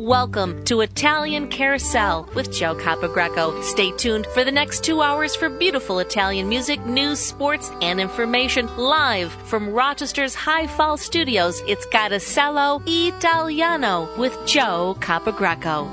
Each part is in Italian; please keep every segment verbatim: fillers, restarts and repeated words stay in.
Welcome to Italian Carousel with Joe Capogreco. Stay tuned for the next two hours for beautiful Italian music, news, sports, and information live from Rochester's High Fall Studios. It's Carosello Italiano with Joe Capogreco.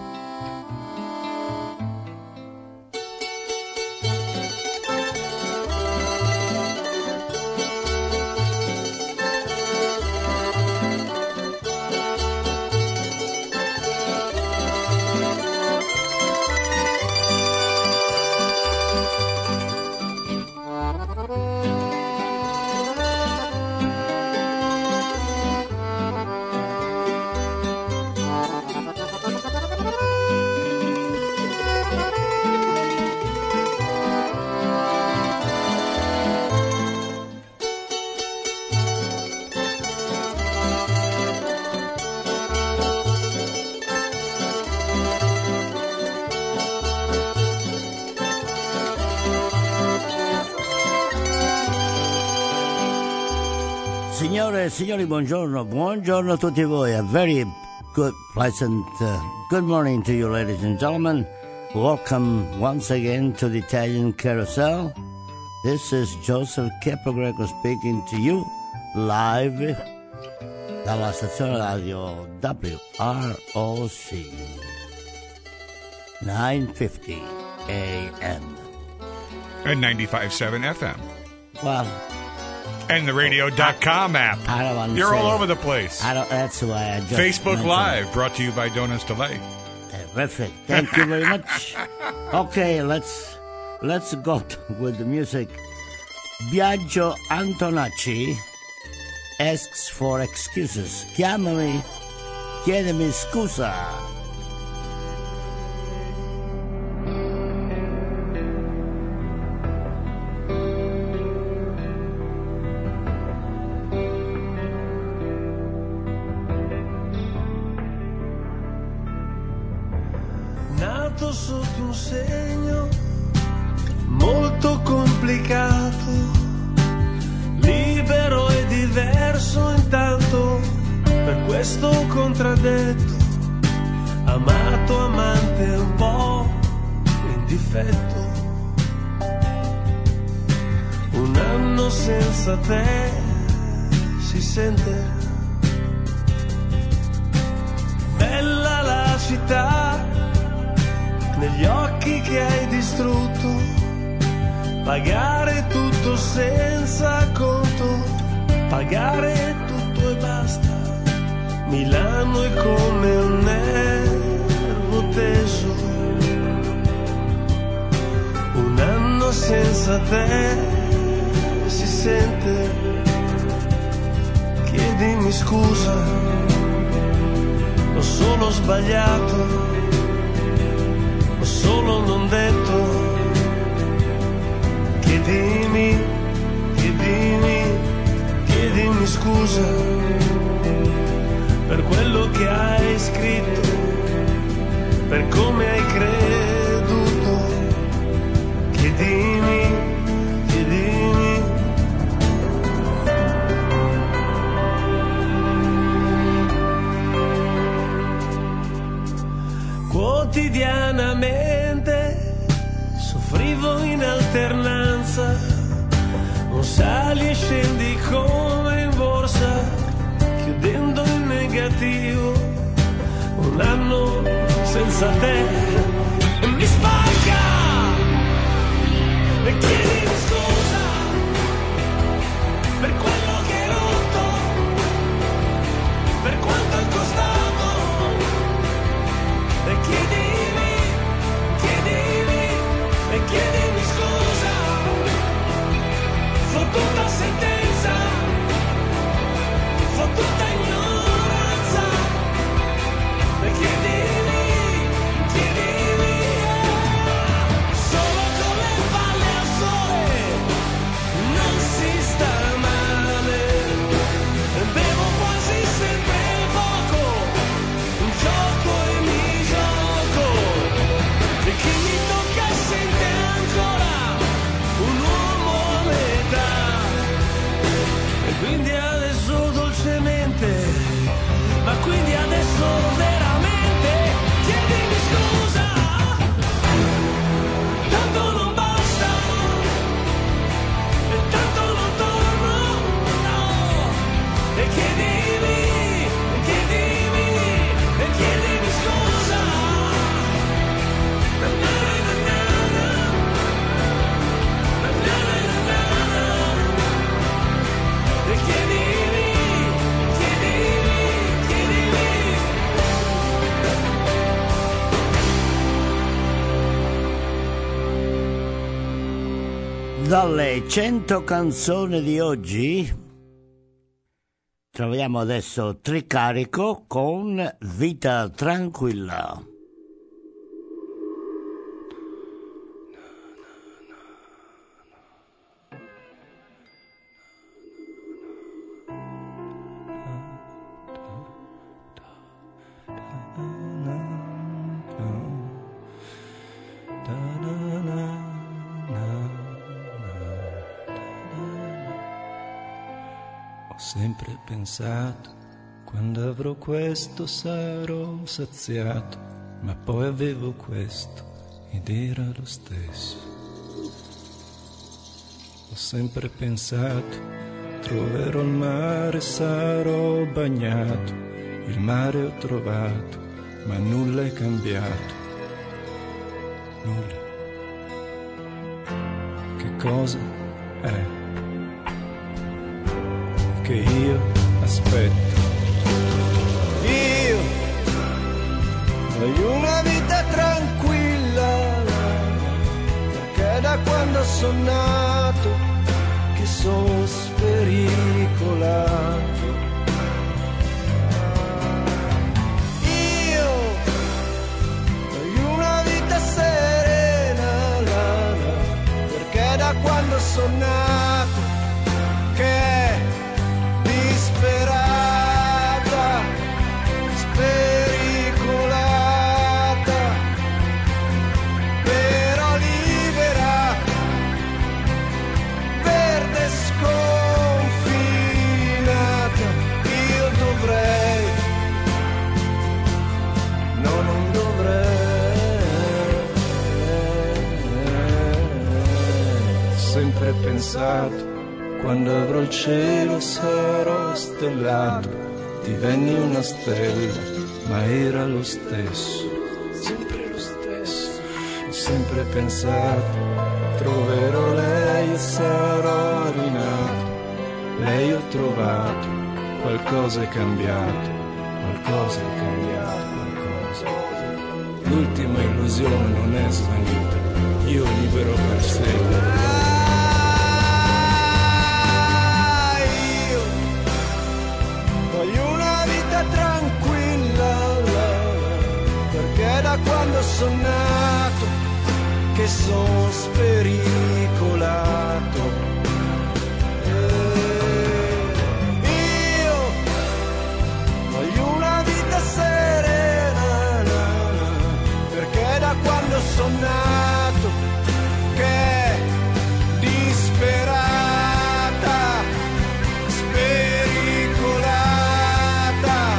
Signore e signori, buongiorno, buongiorno a tutti voi. A very good, pleasant, uh, good morning to you, ladies and gentlemen. Welcome once again to the Italian Carousel. This is Joseph Capogreco speaking to you live dalla stazione radio W R O C nine fifty A M and ninety-five point seven F M. Well, and the radio dot com app. I don't want to You're say all it. over the place. I don't, that's why I just Facebook mentioned Live, brought to you by Donuts Delay. Terrific. Thank you very much. Okay, let's let's go t- with the music. Biagio Antonacci asks for excuses. Chiamami, chiedimi scusa. Sotto un segno molto complicato, libero e diverso intanto, per questo contraddetto, amato, amante un po' in difetto. Un anno senza te si sente bella la città, negli occhi che hai distrutto, pagare tutto senza conto, pagare tutto e basta. Milano è come un nervo teso, un anno senza te si sente. Chiedimi scusa, ho solo sbagliato, solo non detto. Chiedimi, chiedimi, chiedimi scusa per quello che hai scritto, per come hai creduto. Chiedimi, chiedimi. Quotidianamente soffrivo in alternanza, non sali e scendi come in borsa, chiudendo in negativo. Un anno senza te e mi spacca, e chiedimi scusa per quello che hai rotto, per quanto è costato. E chiedimi, chiedimi, e chiedimi scusa, fottuta sentenza, fottuta ignoranza. E chiedimi, chiedimi. Dalle cento canzoni di oggi troviamo adesso Tricarico con Vita Tranquilla. Ho sempre pensato, quando avrò questo sarò saziato, ma poi avevo questo ed era lo stesso. Ho sempre pensato, troverò il mare, sarò bagnato, il mare ho trovato, ma nulla è cambiato, nulla. Che cosa è? Che io aspetto. Io voglio una vita tranquilla, perché da quando sono nato che sono spericolato. Io voglio una vita serena, perché da quando sono nato che disperata, spericolata, però libera, verde sconfinata. Io dovrei, no, non dovrei. Ho sempre pensato, quando avrò il cielo sarò stellato, divenni una stella, ma era lo stesso, sempre lo stesso. Ho sempre pensato, troverò lei e sarò rinato, lei ho trovato, qualcosa è cambiato, qualcosa è cambiato, qualcosa. L'ultima illusione non è svanita, io libero per sempre. Quando sono nato che sono spericolato. Eh, io voglio una vita serena, na, na, perché da quando sono nato che disperata, spericolata,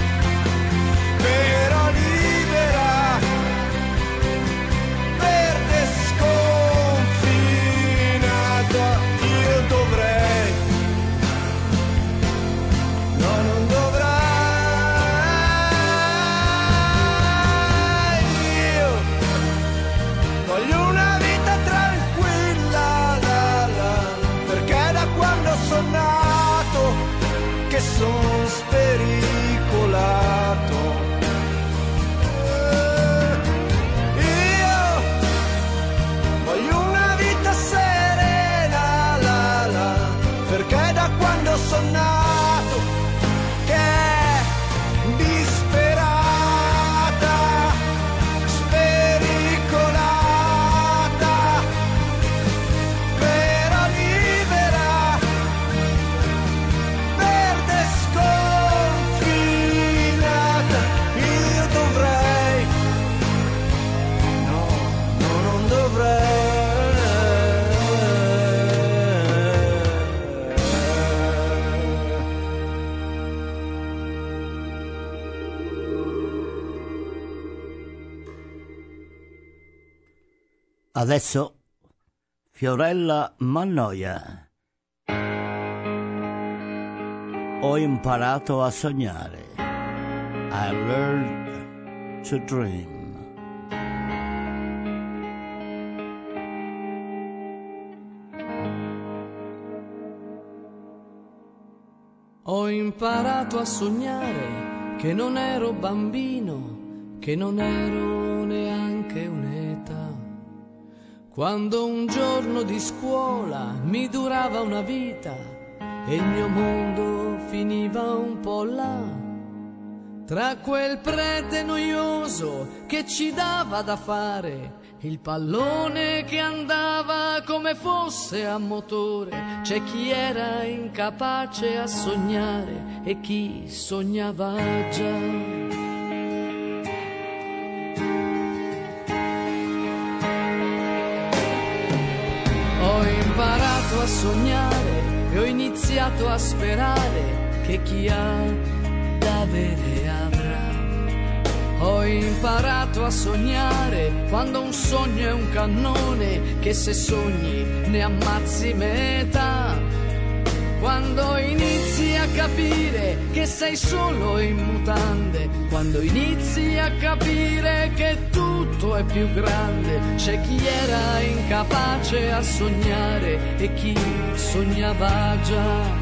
però libera, verde sconfinata. Io dovrei, no, non dovrei. Io voglio una vita tranquilla, la, la, perché da quando sono nato che sono spericolato. Sono nato che è disperata, spericolata, però libera, verde sconfinata. Io dovrei, no, no, non dovrei. Adesso Fiorella Mannoia. Ho imparato a sognare. I learned to dream. Ho imparato a sognare che non ero bambino, che non ero neanche un'età. Quando un giorno di scuola mi durava una vita e il mio mondo finiva un po' là, tra quel prete noioso che ci dava da fare, il pallone che andava come fosse a motore, c'è chi era incapace a sognare e chi sognava già. Ho imparato a sognare e ho iniziato a sperare che chi ha da avere avrà. Ho imparato a sognare quando un sogno è un cannone che se sogni ne ammazzi metà. Quando inizi a capire che sei solo in mutande, quando inizi a capire che tutto è più grande, c'è chi era incapace a sognare e chi sognava già.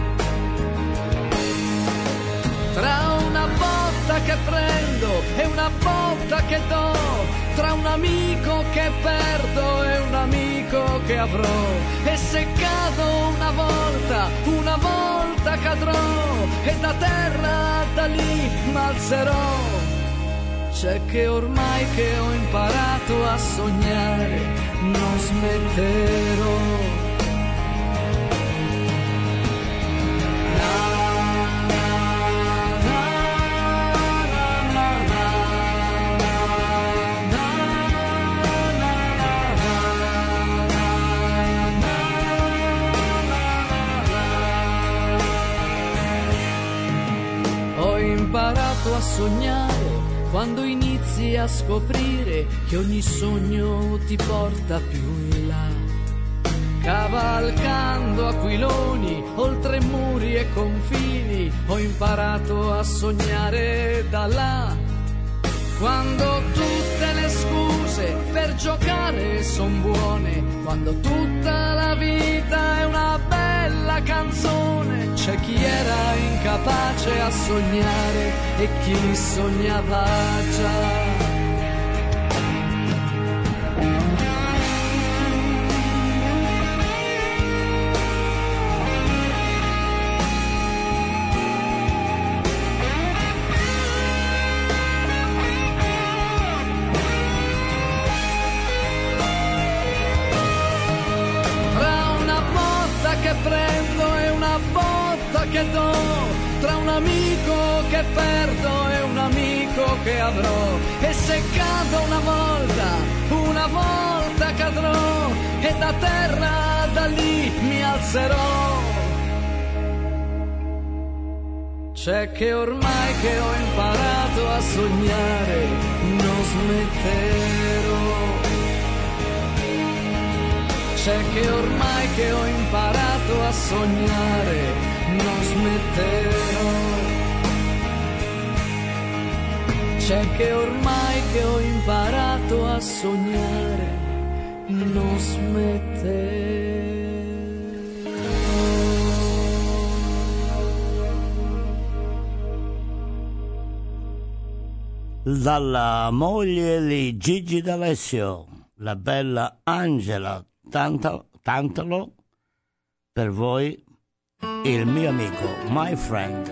Tra una botta che prendo e una botta che do, tra un amico che perdo e un amico che avrò, e se cado una volta, una volta cadrò, e da terra da lì m'alzerò. C'è che ormai che ho imparato a sognare non smetterò. Ho imparato a sognare quando inizi a scoprire che ogni sogno ti porta più in là, cavalcando aquiloni oltre muri e confini. Ho imparato a sognare da là, quando tutte le scuse per giocare son buone, quando tutta la vita è una bella canzone. C'è chi era incapace a sognare e chi sognava già. Che prendo e una botta che do, tra un amico che perdo e un amico che avrò, e se cado una volta, una volta cadrò, e da terra da lì mi alzerò. C'è che ormai che ho imparato a sognare non smetterò. C'è che ormai che ho imparato a sognare non smetterò. C'è che ormai che ho imparato a sognare non smetterò. Dalla moglie di Gigi D'Alessio, la bella Angela Tantalo, per voi il mio amico, my friend.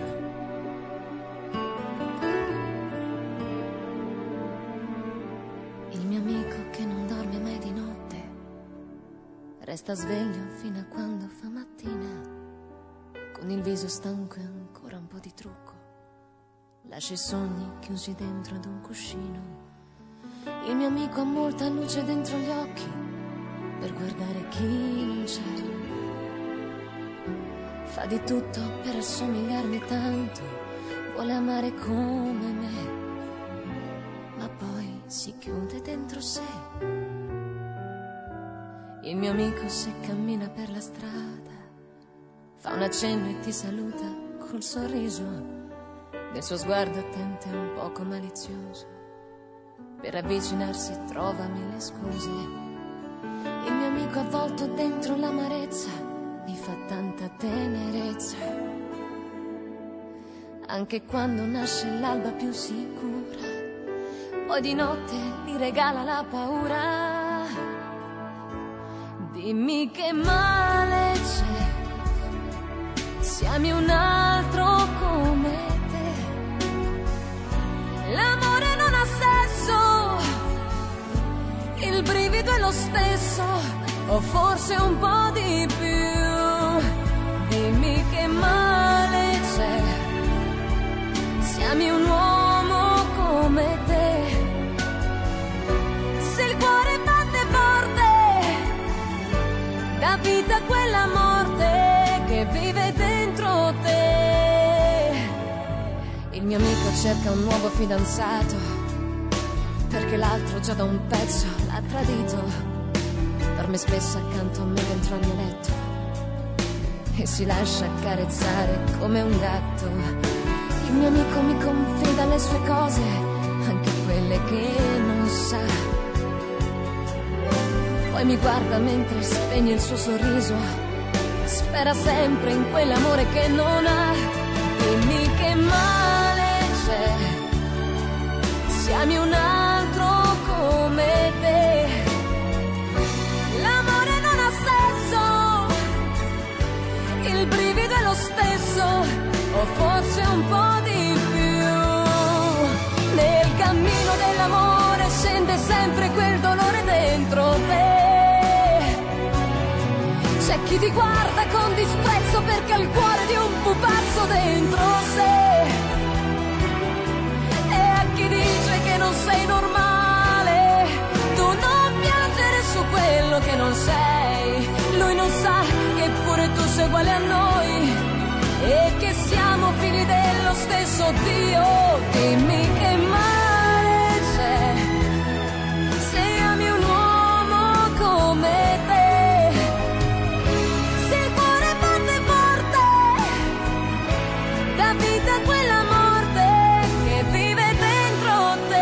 Il mio amico che non dorme mai di notte, resta sveglio fino a quando fa mattina, con il viso stanco e ancora un po' di trucco, lascia i sogni chiusi dentro ad un cuscino. Il mio amico ha molta luce dentro gli occhi per guardare chi non c'è, fa di tutto per assomigliarmi tanto, vuole amare come me, ma poi si chiude dentro sé. Il mio amico se cammina per la strada, fa un accenno e ti saluta col sorriso, nel suo sguardo attento e un poco malizioso, per avvicinarsi trova mille scuse. Il mio amico avvolto dentro l'amarezza mi fa tanta tenerezza, anche quando nasce l'alba più sicura, poi di notte gli regala la paura. Dimmi che male c'è se ami un altro come te. L'amore non ha senso, il brivido è lo stesso, o forse un po' di più. Dimmi che male c'è se ami un uomo come te. Se il cuore batte forte, dà vita a quella morte che vive dentro te. Il mio amico cerca un nuovo fidanzato perché l'altro già da un pezzo l'ha tradito. Dorme spesso accanto a me dentro al mio letto e si lascia accarezzare come un gatto. Il mio amico mi confida le sue cose, anche quelle che non sa. Poi mi guarda mentre spegne il suo sorriso, spera sempre in quell'amore che non ha. Dimmi che male c'è se ami un altro come te. L'amore non ha senso, il brivido è lo stesso, o forse un po' di più. Nel cammino dell'amore scende sempre quel dolore dentro te. C'è chi ti guarda con disprezzo perché ha il cuore di un pupazzo dentro sé, e a chi dice che non sei normale, tu non piangere su quello che non sei. Lui non sa che pure tu sei uguale a noi e che siamo figli dello stesso Dio. Dimmi che male c'è se ami un uomo come te. Se il cuore batte forte, dà vita a quella morte che vive dentro te.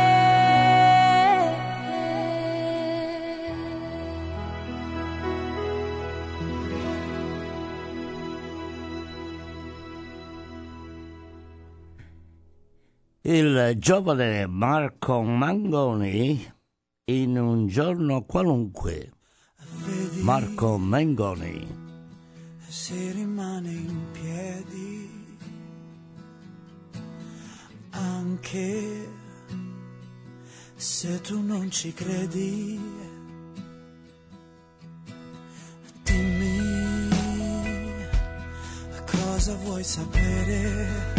Il giovane Marco Mangoni in un giorno qualunque. Marco Mangoni. Se rimane in piedi anche se tu non ci credi, dimmi cosa vuoi sapere.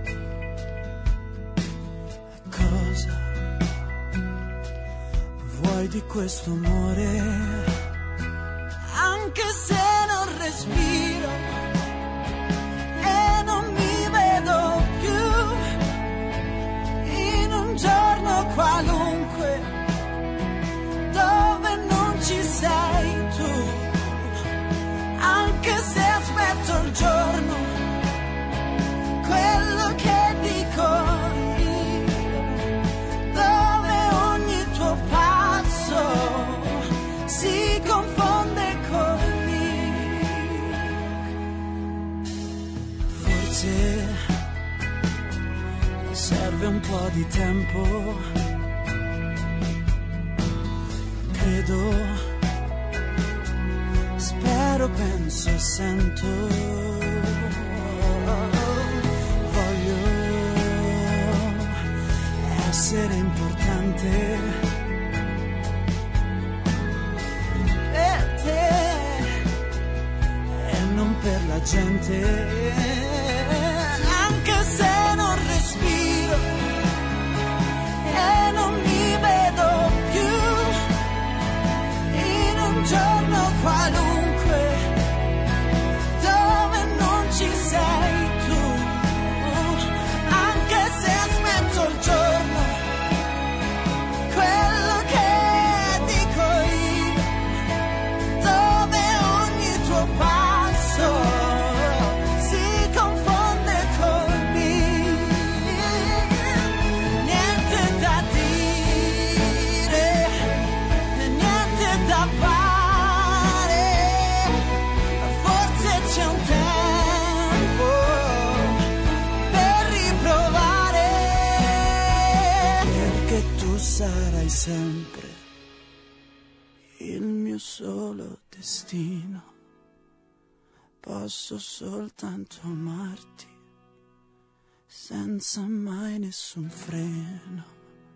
Cosa vuoi di questo amore? Anche se non respiro e non mi vedo più, in un giorno qualunque dove non ci sei tu, anche se aspetto il giorno, quello che dico si confonde con me. Forse serve un po' di tempo, credo, spero, penso, sento. Voglio essere importante per la gente, anche se non respiro e non mi vedo più, in un giorno qualunque dove non ci sei tu, anche se aspetto il giorno, quello che dico io, dove ogni tuo passo si confonde con me. Niente da dire, niente da fare, forse c'è un tempo per riprovare, perché tu sarai sempre il mio mio solo destino. Posso soltanto amarti senza mai nessun freno.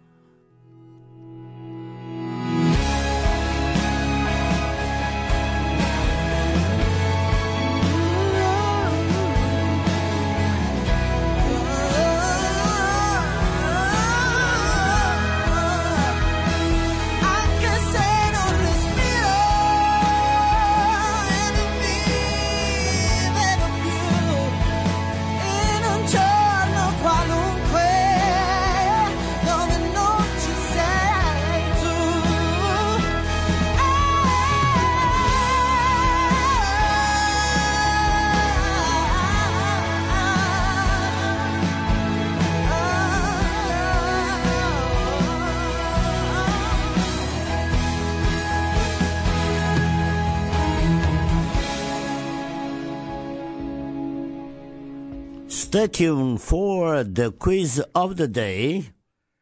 Stay tuned for the quiz of the day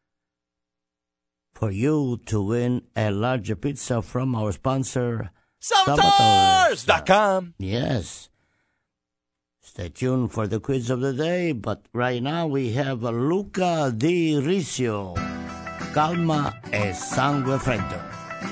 for you to win a larger pizza from our sponsor, Salvatores dot com. Yes. Stay tuned for the quiz of the day, but right now we have Luca Di Risio, Calma e Sangue Freddo.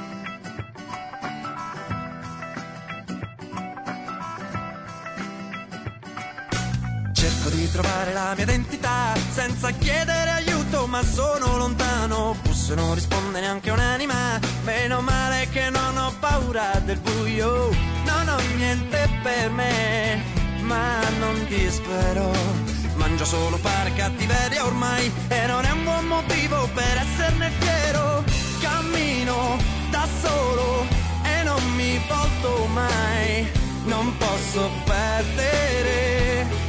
Cerco di trovare la mia identità senza chiedere aiuto, ma sono lontano. Busso e non risponde neanche un'anima. Meno male che non ho paura del buio. Non ho niente per me, ma non dispero. Mangio solo fare cattiveria ormai, e non è un buon motivo per esserne fiero. Cammino da solo e non mi volto mai. Non posso perdere.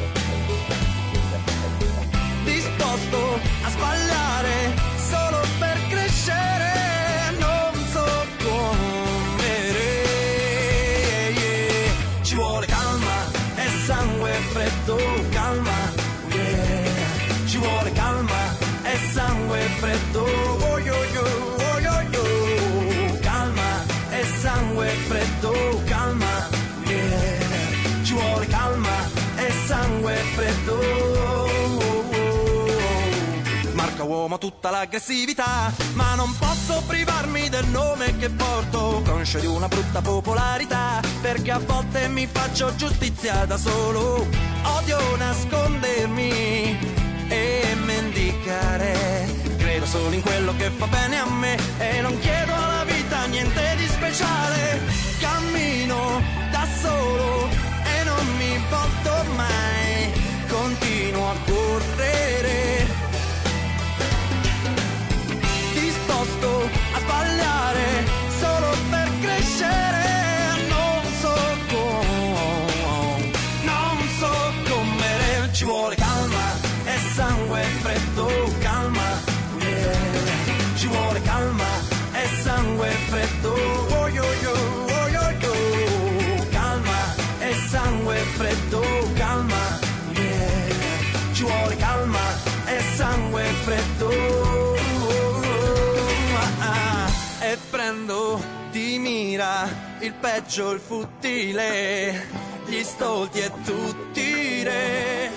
Disposto a sbagliare solo per crescere, non so come. Yeah. Ci vuole calma e sangue freddo, calma, yeah. Ci vuole calma e sangue freddo, oh yo yo, oh yo yo. Calma e sangue freddo, calma, yeah. Ci vuole calma e sangue freddo. Marca uomo tutta l'aggressività, ma non posso privarmi del nome che porto, conscio di una brutta popolarità, perché a volte mi faccio giustizia da solo. Odio nascondermi e mendicare, credo solo in quello che fa bene a me e non chiedo alla vita niente di speciale. Cammino da solo e non mi volto mai, continuo a correre, disposto a sbagliare solo per crescere. Non so come, non so come. Ci vuole calma e sangue freddo, calma, yeah. Ci vuole calma e sangue freddo, oh yo yo, oh yo yo. Calma e sangue freddo, calma, yeah. Ci vuole calma e sangue freddo. E prendo di mira il peggio, il futile, gli stolti e tutti re.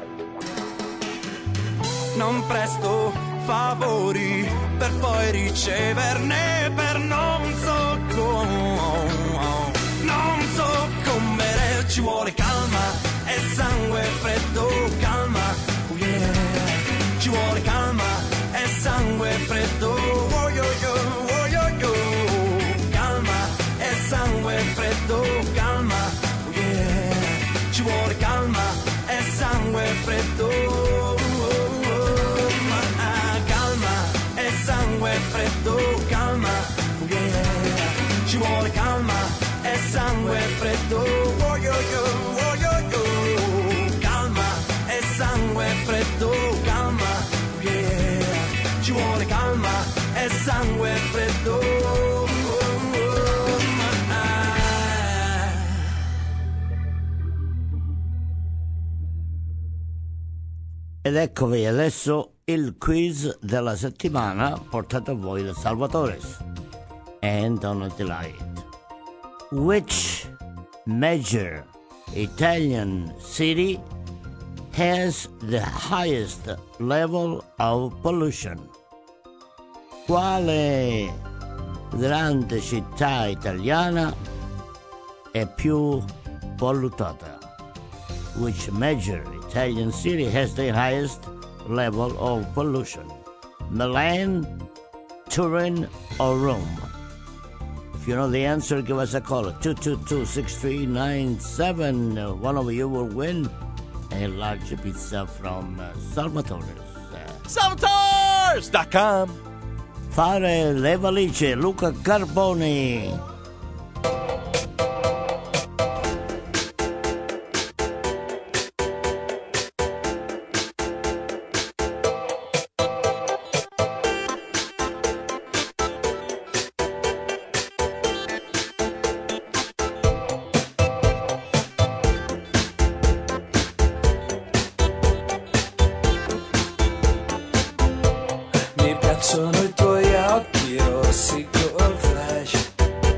Non presto favori per poi riceverne, per non so come, non so come. Ci vuole calma e sangue freddo, calma, oh yeah. Ci vuole calma e sangue freddo, oh yo yo. Sangue freddo, calma, yeah. Ci vuole calma e sangue freddo, calma e sangue freddo, calma, yeah. Ci vuole calma e sangue freddo, oh yo yo, oh yo yo. Calma e sangue freddo, calma, yeah. Ci vuole calma e sangue freddo. Ed eccovi adesso il quiz della settimana portato a voi da Salvatores and Donut Delight. which major Italian city has the highest level of pollution? Quale grande città italiana è più pollutata? Which major Italian city has the highest level of pollution? Milan, Turin, or Rome? If you know the answer, give us a call at two two two, six three nine seven. One of you will win a large pizza from uh, Salvatore's. Uh, Salvatores dot com. Fare le valigie, Luca Carboni. Sono i tuoi occhi rossi col flash.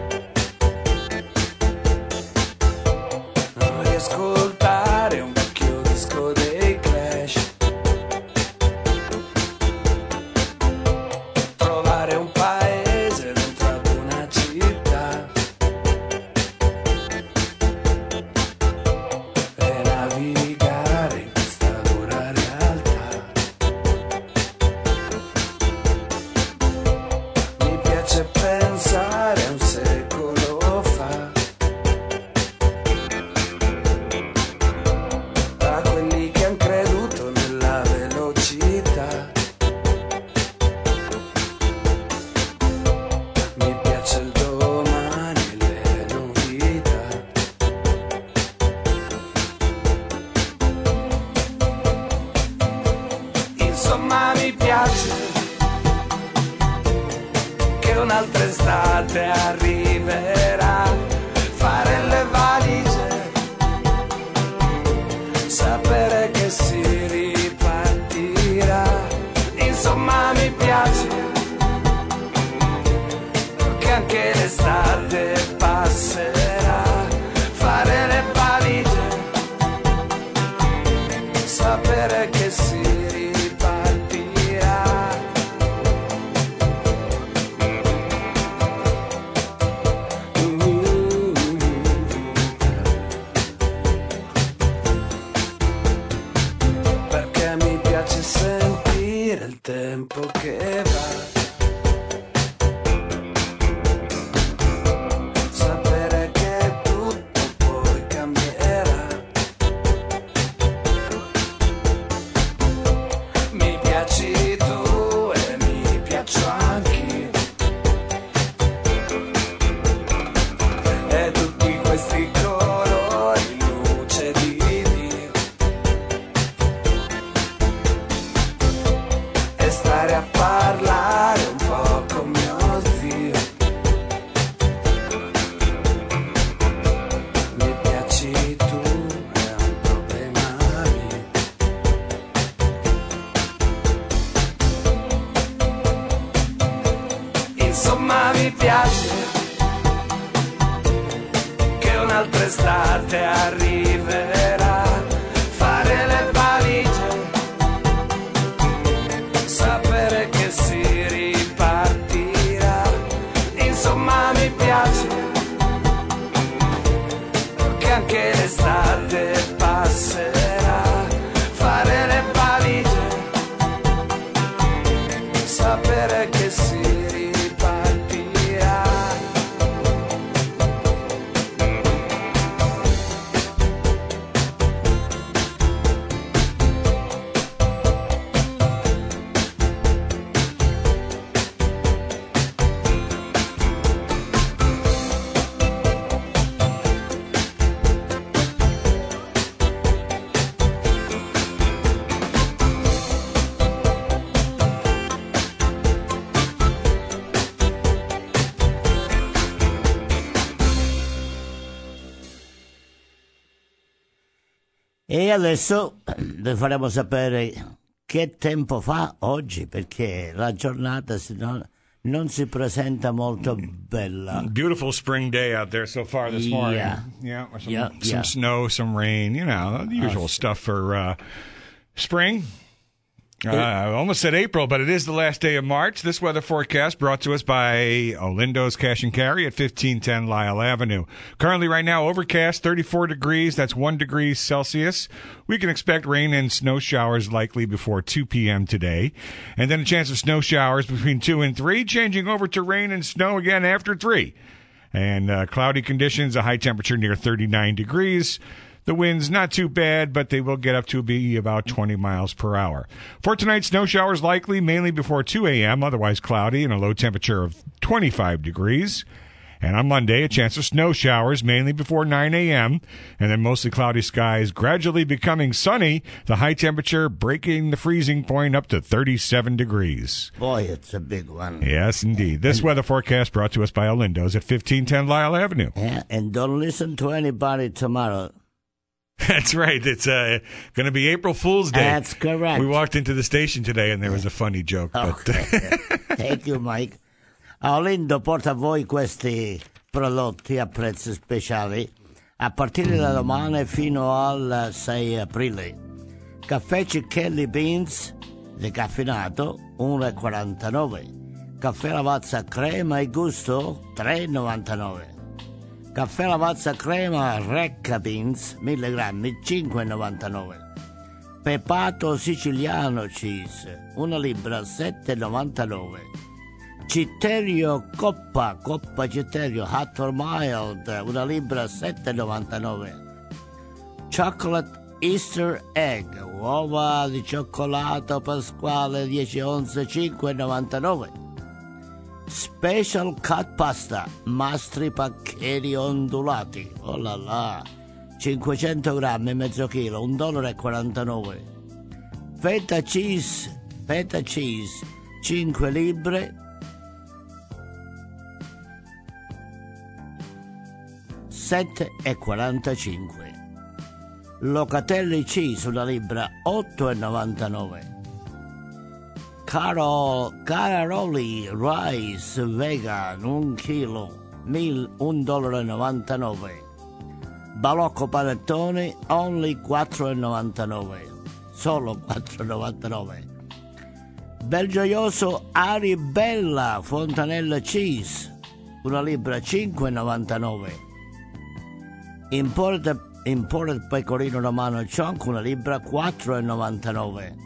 Non riascoltare un vecchio disco dei Clash. Trovare un paese dentro ad una città e navigare in questa dura realtà. Piace pensare a un secolo fa, a quelli che han creduto nella velocità. Mi piace il domani e le novità. Insomma mi piace che un'altra estate arriverà, fare le valigie, sapere che si ripartirà. Insomma mi piace che anche l'estate passerà, fare le valigie, sapere che si ripartirà. Sentire il tempo che va, sapere che tutto poi cambierà. Mi piaci tu e mi piaccio anch'io, e tutti questi colori, luce di stare a parlare un po' con mio zio. Mi piaci tu, è un problema mio. Insomma mi piace che un'altra estate arriverà, fare le valigie, sapere che si ripartirà. Insomma mi piace che anche l'estate passerà, fare le valigie, sapere che si ripartirà. E adesso vi faremo sapere che tempo fa oggi, perché la giornata, se no, non si presenta molto bella. Beautiful spring day out there so far this morning. Yeah. Yeah, or some, Yeah, some yeah. snow, some rain, you know, the usual Oh, stuff for uh, spring. Uh, I almost said April, but it is the last day of March. This weather forecast brought to us by Olindo's Cash and Carry at fifteen ten Lyle Avenue. Currently, right now, overcast, thirty-four degrees. That's one degree Celsius. We can expect rain and snow showers likely before two p.m. today. And then a chance of snow showers between two and three, changing over to rain and snow again after three. And uh, cloudy conditions, a high temperature near thirty-nine degrees. The wind's not too bad, but they will get up to be about twenty miles per hour. For tonight, snow showers likely mainly before two a.m., otherwise cloudy, and a low temperature of twenty-five degrees. And on Monday, a chance of snow showers mainly before nine a.m., and then mostly cloudy skies gradually becoming sunny, the high temperature breaking the freezing point up to thirty-seven degrees. Boy, it's a big one. Yes, indeed. This weather forecast brought to us by Olindo's at fifteen ten Lyle Avenue. Yeah, and don't listen to anybody tomorrow. That's right. It's uh, going to be April Fool's Day. That's correct. We walked into the station today and there was a funny joke. But Okay. Thank you, Mike. Olindo porta a voi questi prodotti a prezzi speciali a partire da domani fino al sei aprile. Caffè Cichelli Beans decaffeinato uno e quarantanove. Caffè Lavazza crema e gusto tre e novantanove. Caffè Lavazza crema Recca Beans mille grammi cinque e novantanove. Pepato siciliano cheese una libra sette e novantanove. Citterio Coppa Coppa Citterio Hot or Mild una libra sette e novantanove. Chocolate Easter Egg uova di cioccolato pasquale dieci onze cinque e novantanove. Special Cut Pasta mastri paccheri ondulati oh là là cinquecento grammi mezzo chilo un dollaro e quarantanove. Feta cheese feta cheese cinque libbre sette e quarantacinque. Locatelli cheese una libra otto e novantanove. Carol, Caroli rice vegan un chilo mil, un dollaro e novantanove. Balocco panettone only quattro e novantanove. Solo quattro e novantanove. Belgioioso Aribella fontanella cheese una libra cinque e novantanove. Imported, imported pecorino romano chunk una libra quattro e novantanove.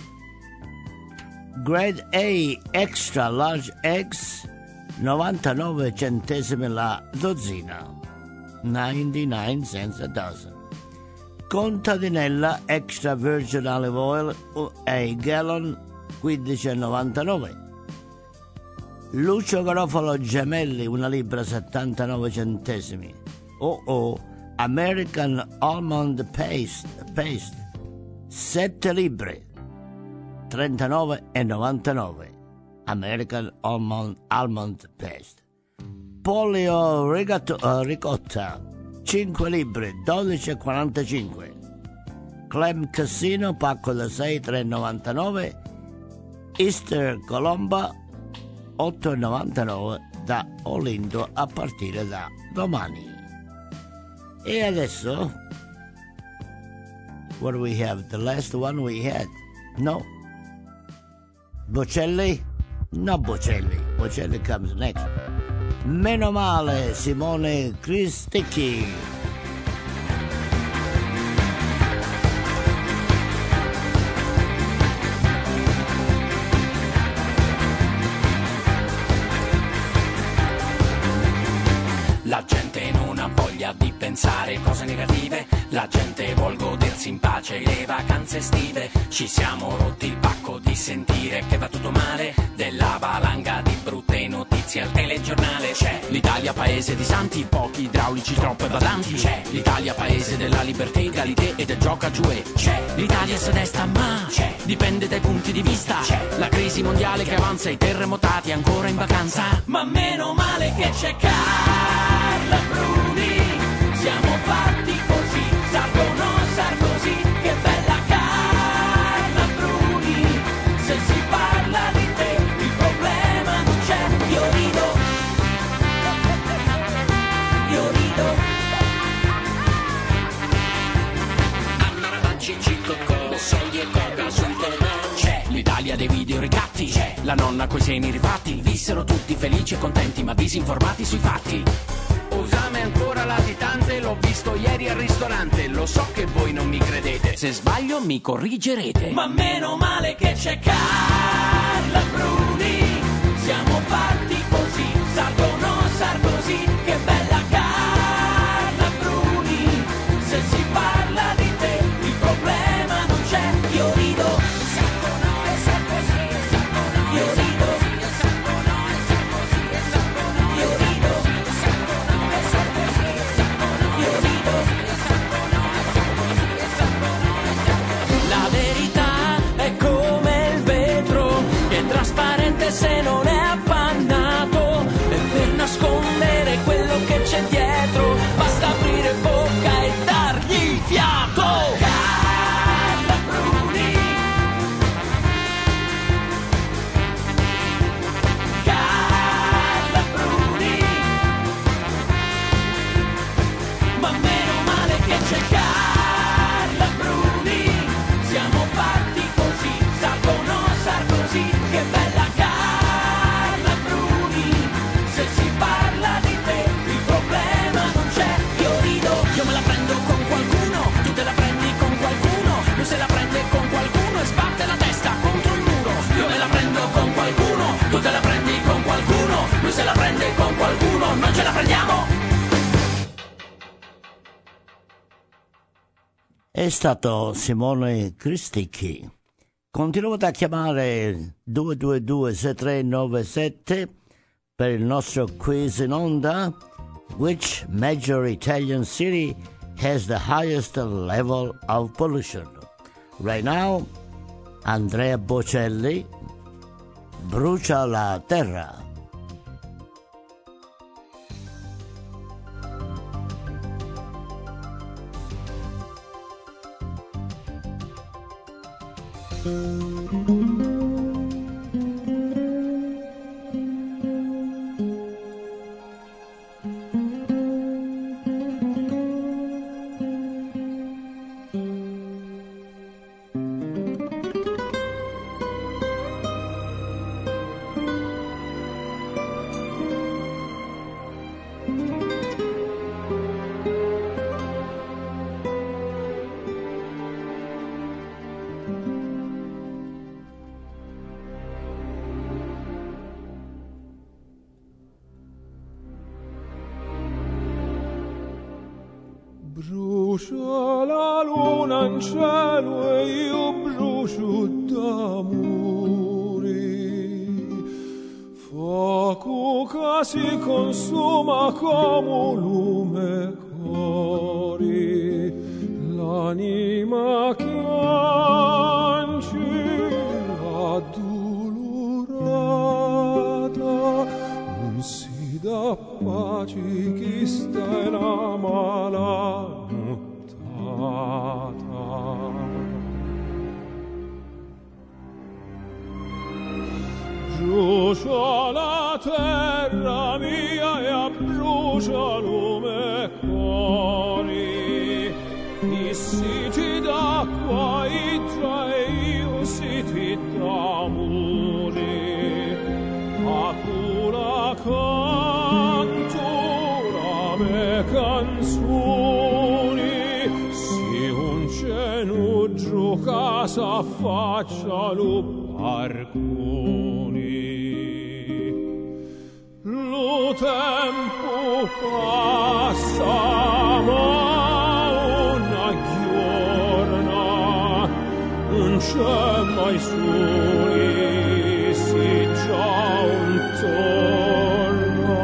Grade A Extra Large Eggs novantanove centesimi la dozzina novantanove cents a dozen. Contadinella Extra Virgin Olive Oil a gallon quindici e novantanove. Lucio Garofalo Gemelli una libra settantanove centesimi. Oh oh American Almond Paste Paste sette libbre trentanove e novantanove. American Almond, Almond Paste. Polio rigatto, uh, ricotta cinque libbre dodici e quarantacinque. Clem Casino pacco da sei tre e novantanove. Easter Colomba otto e novantanove da Olindo a partire da domani. E adesso what do we have? The last one we had. No. Bocelli? No Bocelli. Bocelli comes next. Meno male, Simone Cristicchi. La gente non ha voglia di pensare cose negative, la gente vuol godersi in pace le vacanze estive. Ci siamo rotti il pacco di sentire che va tutto male, della valanga di brutte notizie al telegiornale. C'è l'Italia paese di santi, pochi idraulici, troppe badanti. C'è l'Italia paese della libertà, egalité e del gioco a giue. C'è l'Italia se desta ma c'è, dipende dai punti di vista. C'è la crisi mondiale che avanza, i terremotati ancora in vacanza. Ma meno male che c'è Carla Bruni, siamo fatti così, Sardo no Sarkozy, che bella Carla Bruni, se si parla di te il problema non c'è, ricatti. C'è la nonna coi seni rifatti. Vissero tutti felici e contenti ma disinformati sui fatti. Usame ancora latitante, l'ho visto ieri al ristorante. Lo so che voi non mi credete, se sbaglio mi corrigerete. Ma meno male che c'è Carla Bruni. Siamo fatti così, salgono Sarkozy. Che bella Carla Bruni. Se si parla di te il problema non c'è. Io rido, Sarkozy e Sarkozy, Sarkozy. Io rido, Sarkozy e Sarkozy, Sarkozy. Io rido, Sarkozy e Sarkozy, Sarkozy. Io rido, Sarkozy e Sarkozy. La verità è come il vetro, che è trasparente se non è appannato. E per nascondere quello che c'è dietro basta aprire bocca e dargli fiato. Carla Bruni, Carla Bruni. Ma meno male che c'è Carla Bruni. Siamo fatti così, salgono Sarkozy. Che bella Carla Bruni. Se si parla di te il problema non c'è. Io rido, io me la prendo con qualcuno, tu te la prendi con qualcuno, lui se la prende con qualcuno e sbatte la testa contro il muro. Io me la prendo con qualcuno, tu te la prendi con qualcuno, lui se la prende con qualcuno, non ce la prendiamo. È stato Simone Cristicchi. Continuate a chiamare due due due sei tre nove sette per il nostro quiz in onda. Which major Italian city has the highest level of pollution? Right now, Andrea Bocelli, Brucia la terra. Brucia la luna in cielo e io brucio d'amore. Fuoco che si consuma come un lume cori. L'anima che ancilla addolorata non si dà pace chi sta in amala brucia la terra mia e abbrucia lume cuori. I siti d'acqua idra e io siti d'amore. A cura cantura me canzoni. Si un cenuggio casa faccia lo barconi. Lo tempo passa ma una giorna non c'è mai soli si già un torna.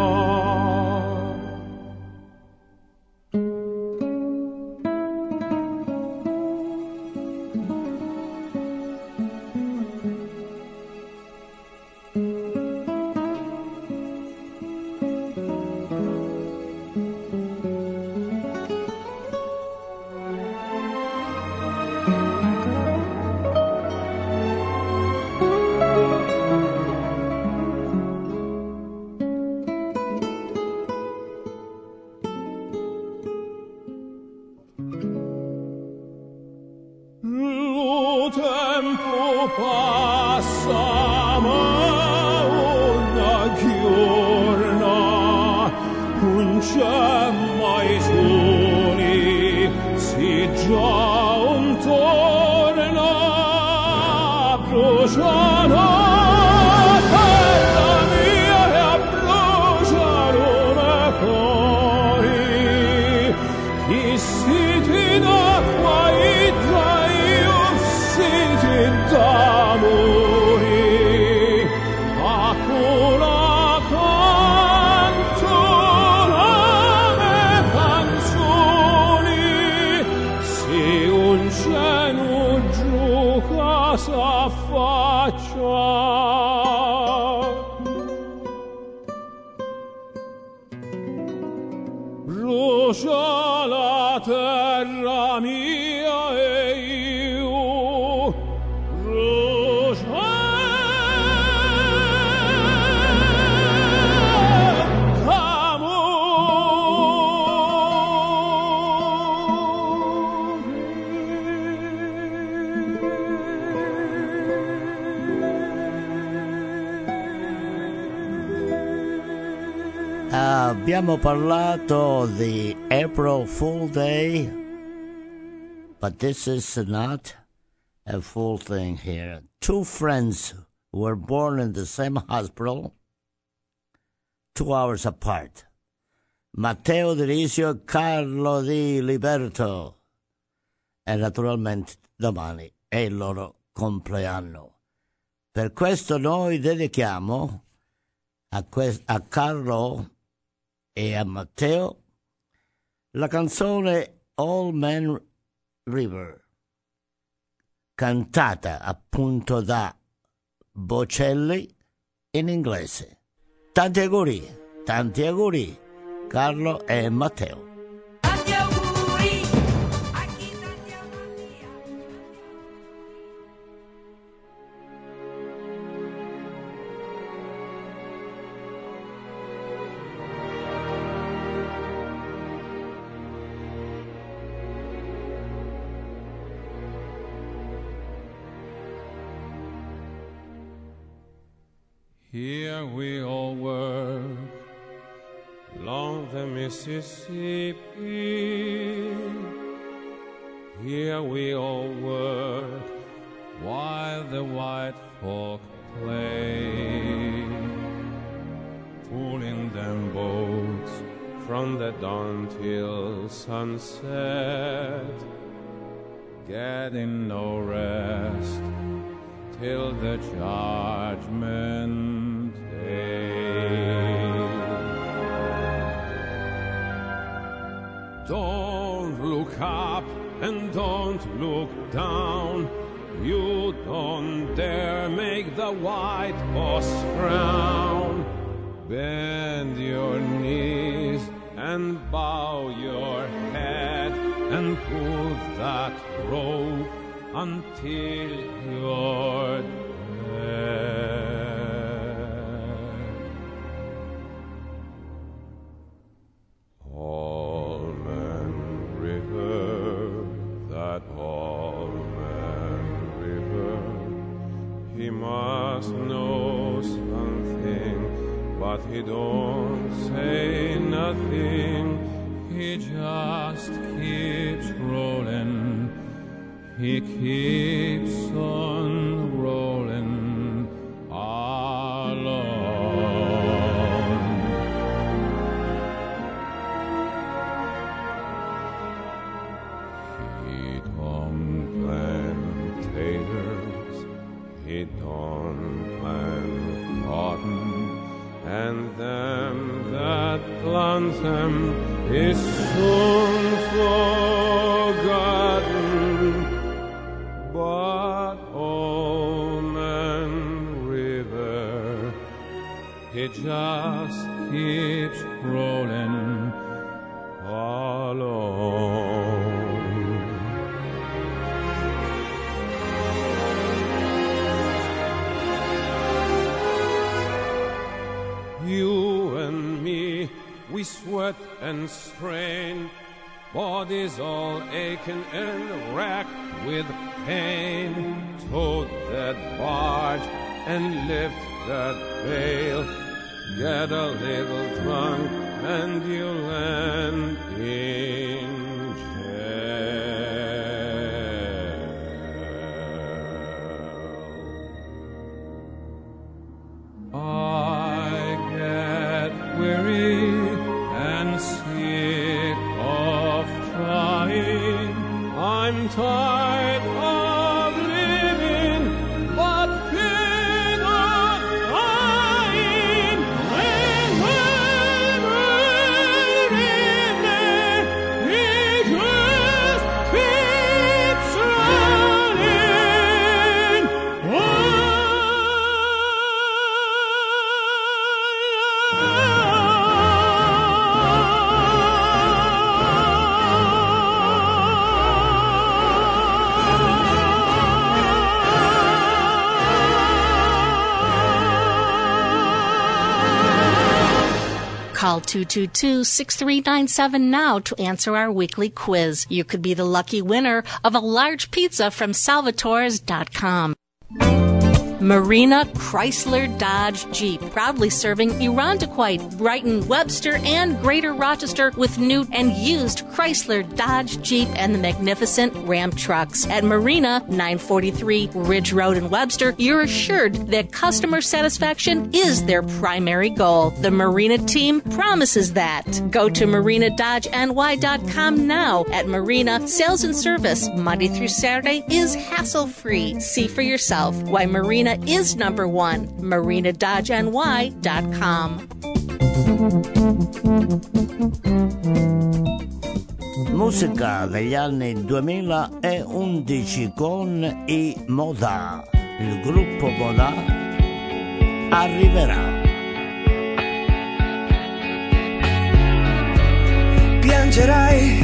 gemma i giorni si già un torna bruciano terra mia e bruciano le cori chi si ti da qua idra io si ti d'amori a cura s'affaccia brucia la terra mia e io brucia Abbiamo parlato di April Fool Day, but this is not a full thing here. Two friends were born in the same hospital, two hours apart. Matteo Di Risio e Carlo Di Liberto. E naturalmente domani è il loro compleanno. Per questo noi dedichiamo a, que- a Carlo e a Matteo la canzone Old Man River, cantata appunto da Bocelli in inglese. Tanti auguri, tanti auguri Carlo e Matteo. Tanti auguri a chi tanti auguri. Here we all work along the Mississippi. Here we all work while the white folk play, pulling them boats from the dawn till sunset, getting no rest till the judgment day. Don't look up and don't look down. You don't dare make the white horse frown. Bend your knees and bow your head and pull that rope until you're dead. Allman River, that Allman River, he must know something, but he don't say nothing. He just keeps rolling. He keeps on rolling along. He don't plant taters, he don't plant cotton, and them that plant them is soon forgotten. But Allman River, it just keeps rolling along. You and me, we sweat and strain, bodies all aching and racked with pain. Tote that barge and lift that bale, get a little drunk and you'll end in jail. I get weary and sick of trying. I'm tired of living, but fear of dying. When we're in there, we just keeps running. Call two two two, six three nine seven now to answer our weekly quiz. You could be the lucky winner of a large pizza from Salvatore's dot com. Marina Chrysler Dodge Jeep, proudly serving Irondequoit, Brighton, Webster, and Greater Rochester with new and used Chrysler Dodge Jeep and the magnificent Ram trucks. At Marina, nine forty-three Ridge Road in Webster, you're assured that customer satisfaction is their primary goal. The Marina team promises that. Go to marina dodge n y dot com now. At Marina, sales and service, Monday through Saturday, is hassle-free. See for yourself why Marina is number one. marina dodge n y dot com. Musica degli anni duemilaundici con i Moda. Il gruppo Moda arriverà. Piangerai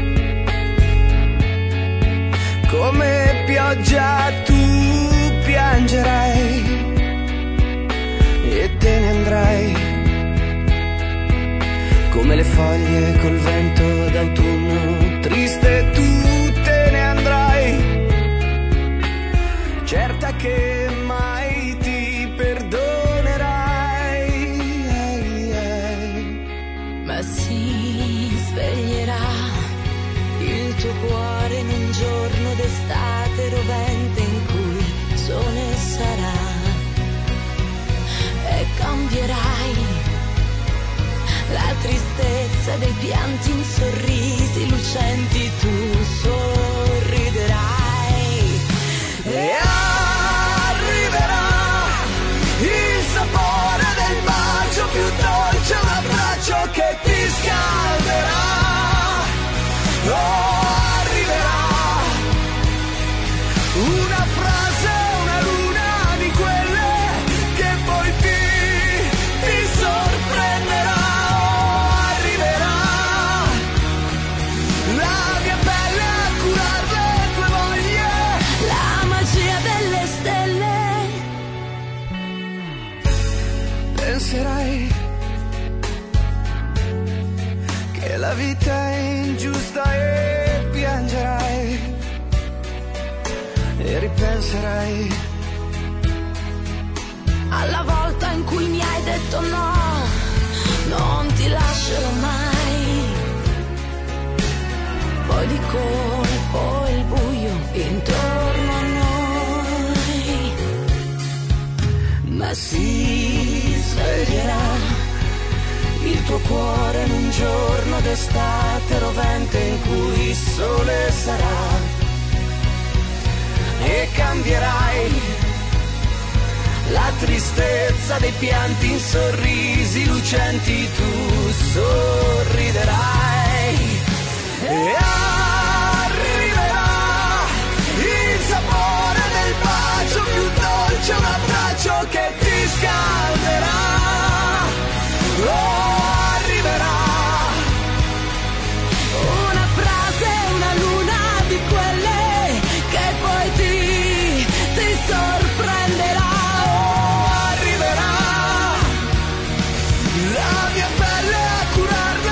come pioggia, tu piangerai e te ne andrai come le foglie col vento d'autunno, triste tu te ne andrai, certa che mai ti perdonerai. Ma si sveglierà il tuo cuore in un giorno d'estate rovente in cui sole sarà e cambierai la tristezza dei pianti in sorrisi lucenti, tu sorriderai e arriverà il sapore del bacio più dolce, un abbraccio che ti scalderà. Oh, una frase, una luna di quelle che poi ti, ti sorprenderà. Oh, arriverà la mia pelle a curar le tue voglie, la magia delle stelle. Penserai che la vita è ingiusta e piangerai e ripenserai alla volta in cui mi hai detto no, non ti lascerò mai. Poi di colpo il buio intorno a noi, ma si sveglierà il tuo cuore in un giorno d'estate rovente in cui il sole sarà e cambierai la tristezza dei pianti in sorrisi lucenti, tu sorriderai e arriverà il sapore del bacio più dolce, un abbraccio che ti scalderà. Oh, arriverà una frase, una luna di quelle che poi ti, ti sorprenderà. Oh, arriverà la mia pelle a curarla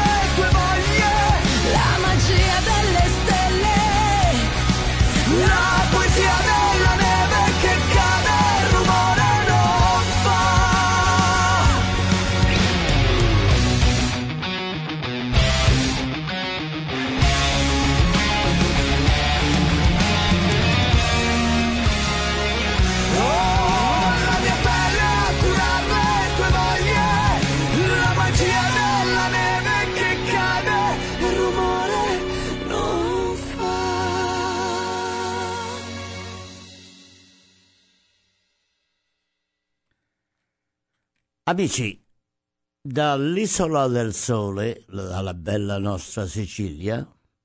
Amici, dall'Isola del Sole, dalla bella nostra Sicilia,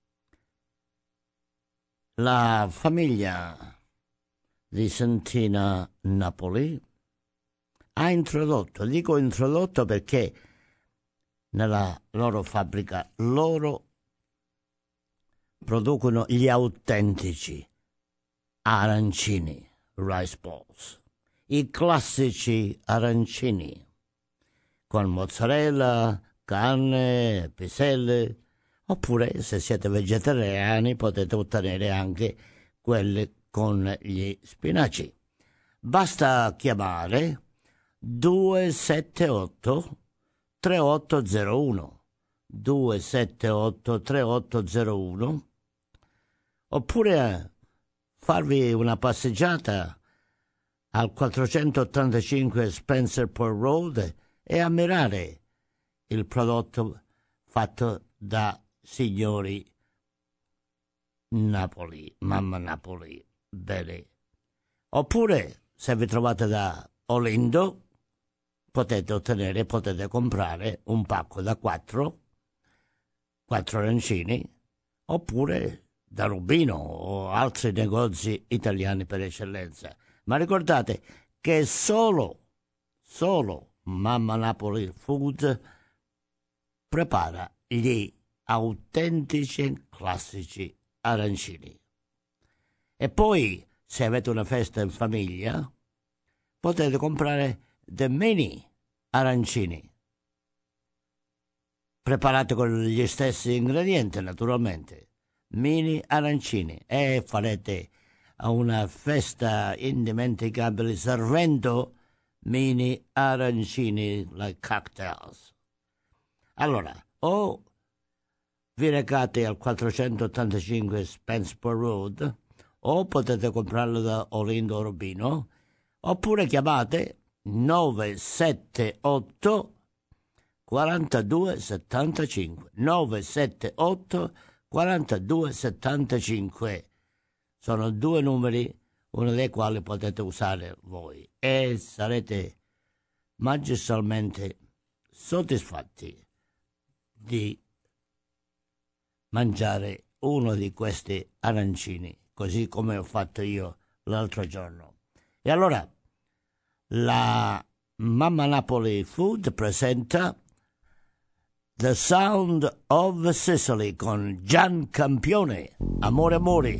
la famiglia di Santina Napoli ha introdotto, dico introdotto perché nella loro fabbrica loro producono gli autentici arancini, rice balls, i classici arancini con mozzarella, carne, piselle, oppure se siete vegetariani potete ottenere anche quelle con gli spinaci. Basta chiamare due sette otto tre otto zero uno due sette otto tre otto zero uno oppure farvi una passeggiata al quattrocentottantacinque Spencerport Road e ammirare il prodotto fatto da signori Napoli, mamma Napoli, bene. Oppure se vi trovate da Olindo potete ottenere, potete comprare un pacco da quattro, quattro arancini, oppure da Rubino o altri negozi italiani per eccellenza. Ma ricordate che solo, solo Mamma Napoli Food prepara gli autentici classici arancini. E poi, se avete una festa in famiglia, potete comprare dei mini arancini, preparati con gli stessi ingredienti, naturalmente. Mini arancini. E farete una festa indimenticabile servendo mini arancini like cocktails. Allora, o vi recate al quattrocentottantacinque Spencerport Road, o potete comprarlo da Olindo Rubino, oppure chiamate nove sette otto quarantadue settantacinque nove sette otto quarantadue settantacinque. Sono due numeri, uno dei quali potete usare voi, e sarete magistralmente soddisfatti di mangiare uno di questi arancini, così come ho fatto io l'altro giorno. E allora la Mamma Napoli Food presenta The Sound of Sicily con Gian Campione, Amore Amori.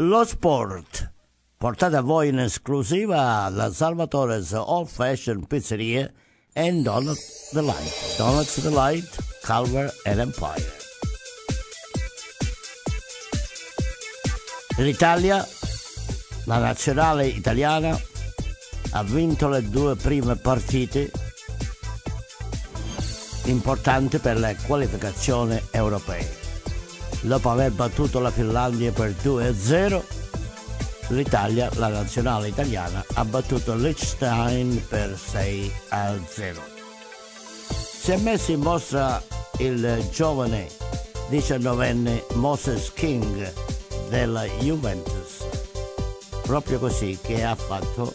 lo sport, portato a voi in esclusiva da Salvatore's Old Fashioned Pizzeria e Donuts Delight. Donuts Delight, Culver and Empire. L'Italia, la nazionale italiana, ha vinto le due prime partite importanti per le qualificazioni europee. Dopo aver battuto la Finlandia per due a zero, l'Italia, la nazionale italiana, ha battuto Liechtenstein per sei a zero. Si è messo in mostra il giovane diciannovenne Moses King della Juventus, proprio così, che ha fatto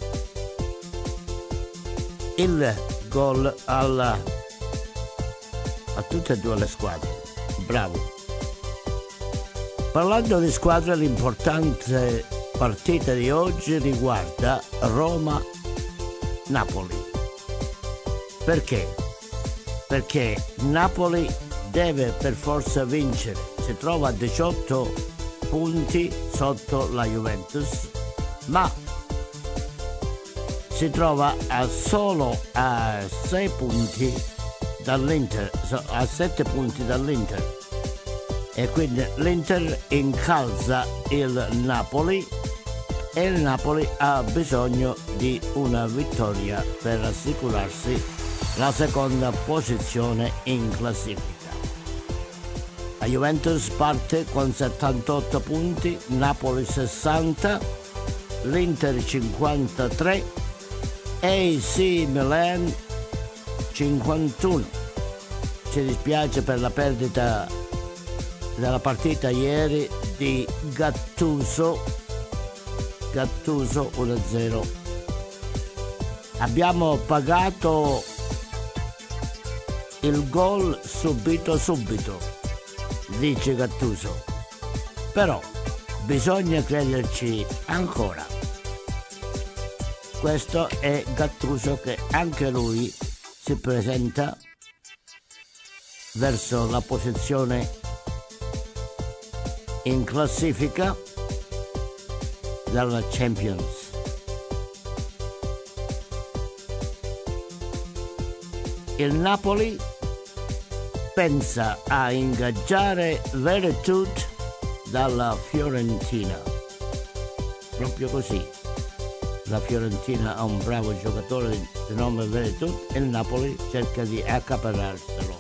il gol alla, a tutte e due le squadre. Bravo. Parlando di squadre, l'importante partita di oggi riguarda Roma-Napoli. Perché? Perché Napoli deve per forza vincere, si trova a diciotto punti sotto la Juventus, ma si trova a solo a sei punti dall'Inter, a sette punti dall'Inter. E quindi l'Inter incalza il Napoli e il Napoli ha bisogno di una vittoria per assicurarsi la seconda posizione in classifica. La Juventus parte con settantotto punti, Napoli sessanta, l'Inter cinquantatré e A C Milan cinquantuno. Ci dispiace per la perdita della partita ieri di Gattuso, Gattuso uno a zero. Abbiamo pagato il gol subito subito, dice Gattuso, però bisogna crederci ancora. Questo è Gattuso, che anche lui si presenta verso la posizione in classifica dalla Champions. Il Napoli pensa a ingaggiare Veretout dalla Fiorentina. Proprio così. La Fiorentina ha un bravo giocatore di nome Veretout e il Napoli cerca di accaparrarselo.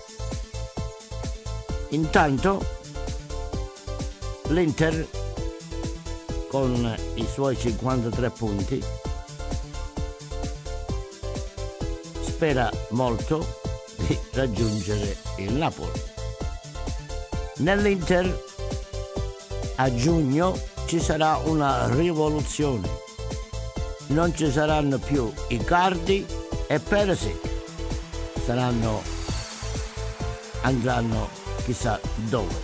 Intanto l'Inter, con i suoi cinquantatré punti, spera molto di raggiungere il Napoli. Nell'Inter a giugno ci sarà una rivoluzione. Non ci saranno più Icardi e Perisic. Saranno, andranno chissà dove.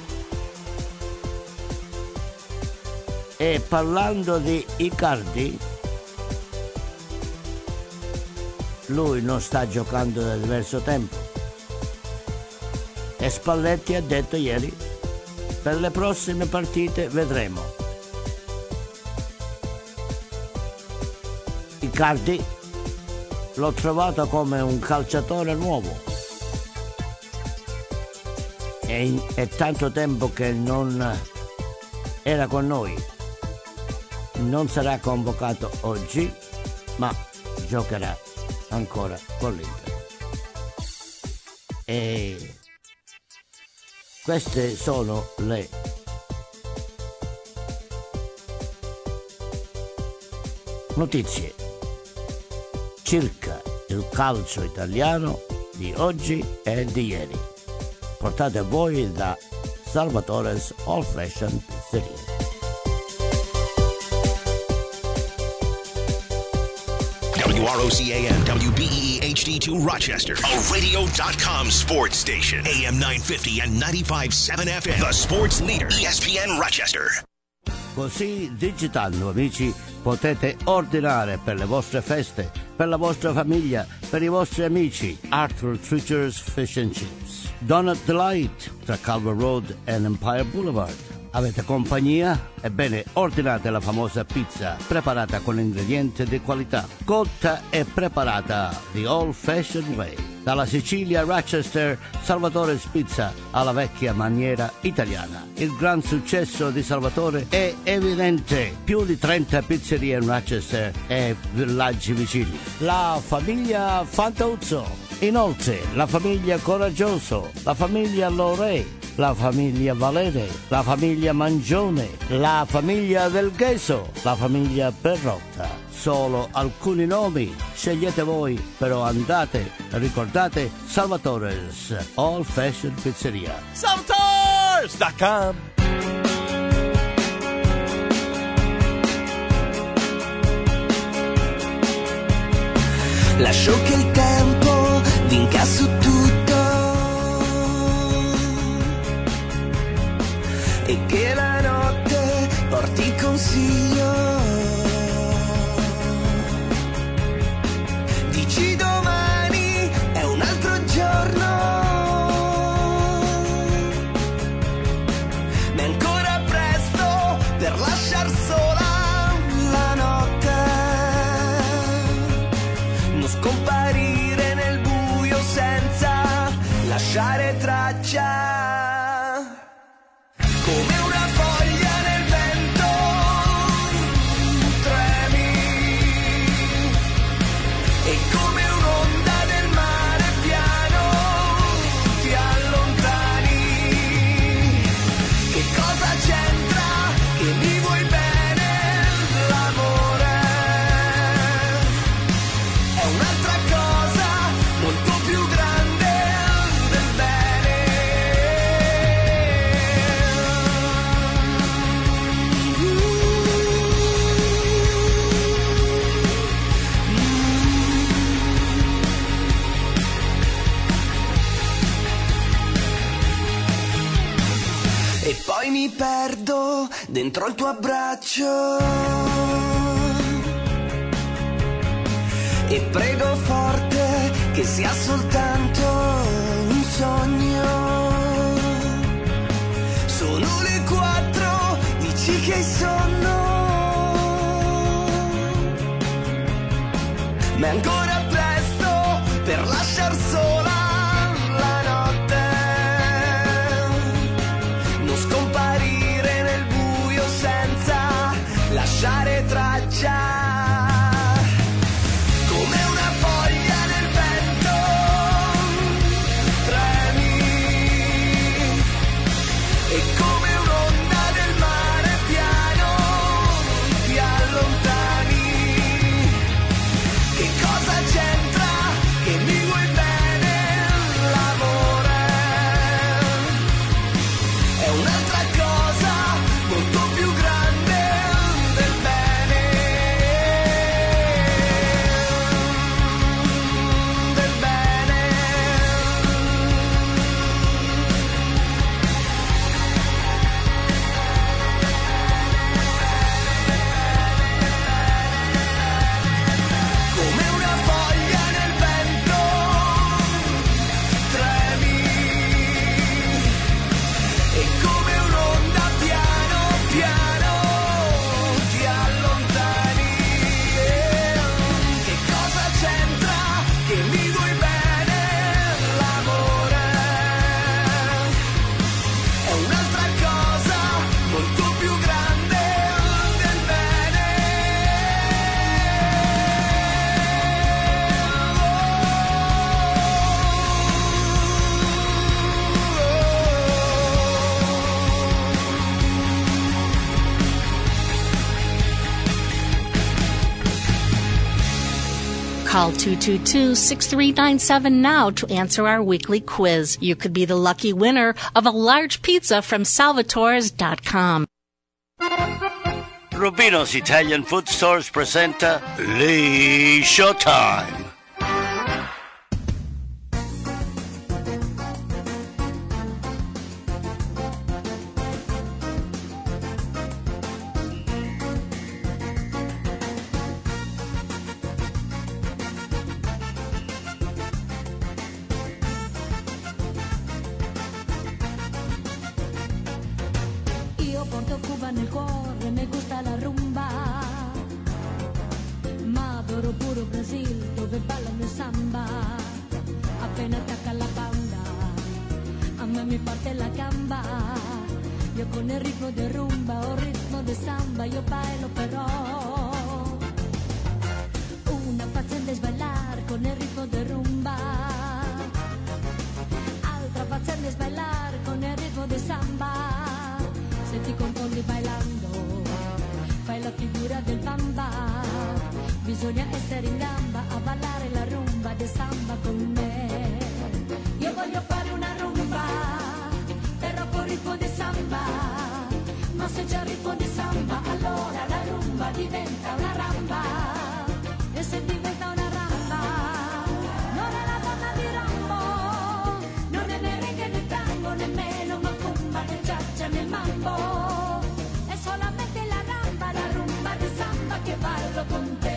E parlando di Icardi, lui non sta giocando da diverso tempo e Spalletti ha detto ieri: per le prossime partite vedremo. Icardi l'ho trovato come un calciatore nuovo, e è tanto tempo che non era con noi. Non sarà convocato oggi, ma giocherà ancora con l'Inter. E queste sono le notizie circa il calcio italiano di oggi e di ieri, portate a voi da Salvatore's Old Fashioned Pizzeria. W R O C A M, W B E E H D two Rochester, a radio dot com sports station, A M nine fifty and ninety-five point seven F M, the sports leader, E S P N Rochester. Così digitando, amici, potete ordinare per le vostre feste, per la vostra famiglia, per i vostri amici. Arthur Treacher's Fish and Chips, Donut Delight tra Culver Road and Empire Boulevard, Avete compagnia? Ebbene, ordinate la famosa pizza preparata con ingredienti di qualità, cotta e preparata the old fashioned way. Dalla Sicilia a Rochester, Salvatore's Pizza alla vecchia maniera italiana. Il gran successo di Salvatore è evidente. Più di trenta pizzerie in Rochester e villaggi vicini. La famiglia Fantuzzo. Inoltre, la famiglia Coraggioso, la famiglia Lorei, la famiglia Valere, la famiglia Mangione, la famiglia Del Gheso, la famiglia Perrotta. Solo alcuni nomi, scegliete voi, però andate, ricordate Salvatore's Old Fashioned Pizzeria. Salvatores dot com. Lascio che il tempo vinca su tutto e che la notte porti consiglio. Dici domani è un altro giorno, ma è ancora presto per lasciar sola la notte, non scomparire nel buio senza lasciare traccia. Come una foglia nel vento tremi e come un'onda del mare piano ti allontani. Che cosa c'entra che mi vuoi bene? L'amore è un'altra cosa molto più grande del bene. E poi mi perdo dentro il tuo abbraccio e prego forte che sia soltanto un sogno. Sono le quattro, dici che hai sonno, ma è ancora presto per lasciar sola la notte, non scomparire nel buio senza lasciare traccia. Come una foglia nel vento tremi e come un'onda del mare piano ti allontani. Che cosa c'entra che mi vuoi bene? L'amore è un'altra cosa molto più grande del bene, del bene. Come una foglia nel vento tremi e come un'onda piano piano ti allontani. Che cosa c'entra che mi vuoi bene? L'amore è un'altra cosa molto più grande del bene. Call two two two, six three nine seven now to answer our weekly quiz. You could be the lucky winner of a large pizza from Salvatores dot com. Rubino's Italian Food Stores presenta Lee Showtime. Io Io porto Cuba nel cuore, mi gusta la rumba, ma adoro pure Brasil dove ballano samba. Appena attacca la banda, a me mi parte la gamba. Io con il ritmo del rumba o ritmo del samba io bailo però. Una faccenda es bailar con il ritmo del rumba, altra faccenda es bailar con il ritmo del samba. Se ti confondi bailando, fai la figura del bamba. Bisogna essere in gamba a ballare la rumba del samba con me. Io voglio fare una rumba, però con ritmo di samba. Ma se c'è il ritmo di samba, allora la rumba diventa una ramba. E se diventa una ramba, non è la donna di Rambo, non è merengue né tango, nemmeno macumba né ciaccia né mambo. È solamente la ramba, la rumba di samba che ballo con te.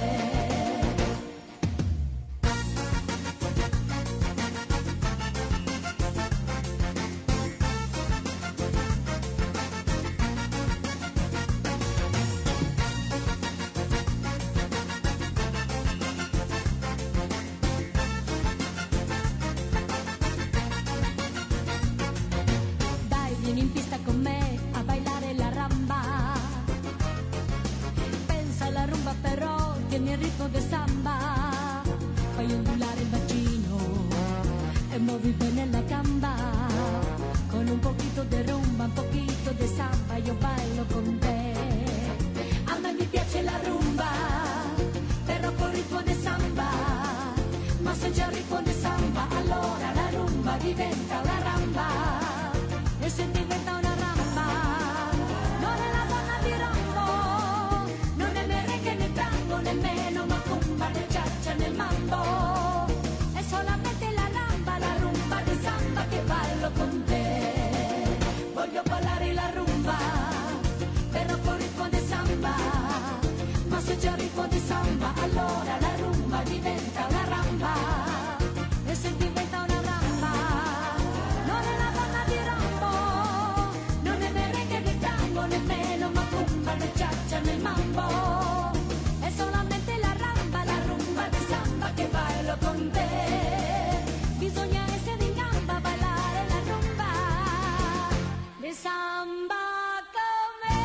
In pista con me a bailare la ramba, pensa alla rumba però tieni il ritmo del samba, fai ondulare il bacino e muovi bene la gamba, con un poquito di rumba, un poquito di samba io bailo con te. A me mi piace la rumba, però con ritmo di samba, ma se c'è il ritmo di samba allora la rumba diventa una ramba. E se diventa una ramba, non è la donna di Rambo, non è merengue né tango, nemmeno macumba né ciaccia né mambo. È solamente la ramba, la rumba di samba che ballo con te. Voglio ballare la rumba, però con ritmo di samba. Ma se c'è il ritmo di samba, allora la rumba diventa una ramba. E se diventa una ramba, non è la donna di Rambo, non è merengue né tango, nemmeno macumba né ciaccia né mambo. È solamente la ramba, la rumba di samba che ballo con te. Bisogna essere in gamba a ballare la rumba di samba con me.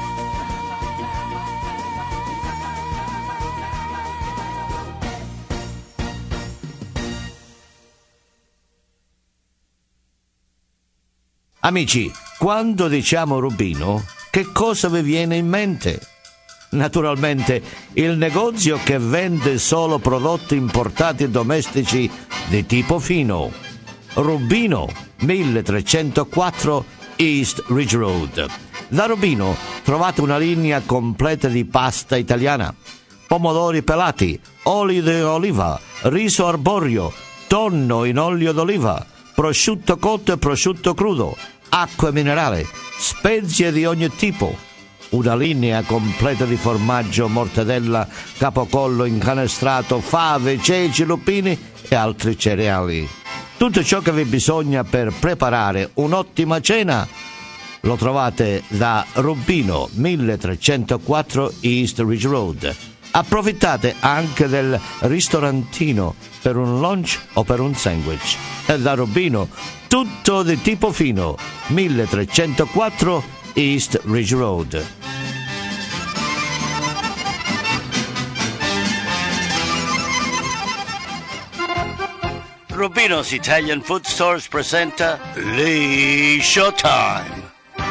Amici, quando diciamo Rubino, che cosa vi viene in mente? Naturalmente il negozio che vende solo prodotti importati e domestici di tipo fino. Rubino, milletrecentoquattro East Ridge Road. Da Rubino trovate una linea completa di pasta italiana, pomodori pelati, olio di oliva, riso arborio, tonno in olio d'oliva, prosciutto cotto e prosciutto crudo, acqua minerale, spezie di ogni tipo, una linea completa di formaggio, mortadella, capocollo incanestrato, fave, ceci, lupini e altri cereali. Tutto ciò che vi bisogna per preparare un'ottima cena lo trovate da Rubino, milletrecentoquattro East Ridge Road. Approfittate anche del ristorantino per un lunch o per un sandwich. E da Rubino, tutto di tipo fino, milletrecentoquattro East Ridge Road. Rubino's Italian Food Stores presenta Lee Showtime.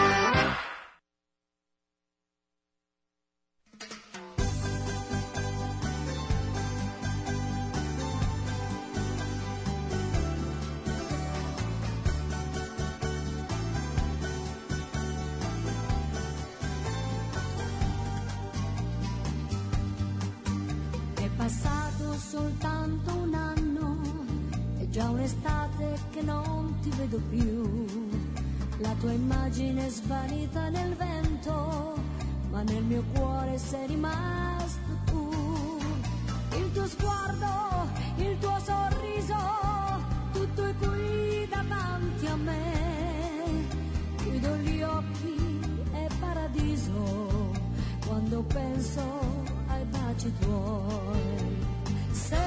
È passato soltanto un anno, è già un'estate che non ti vedo più. La tua immagine è svanita nel vento, ma nel mio cuore sei rimasto tu. Il tuo sguardo, il tuo sorriso, tutto è qui davanti a me. Chiudo gli occhi, è paradiso. quando penso ai baci tuoi. Sei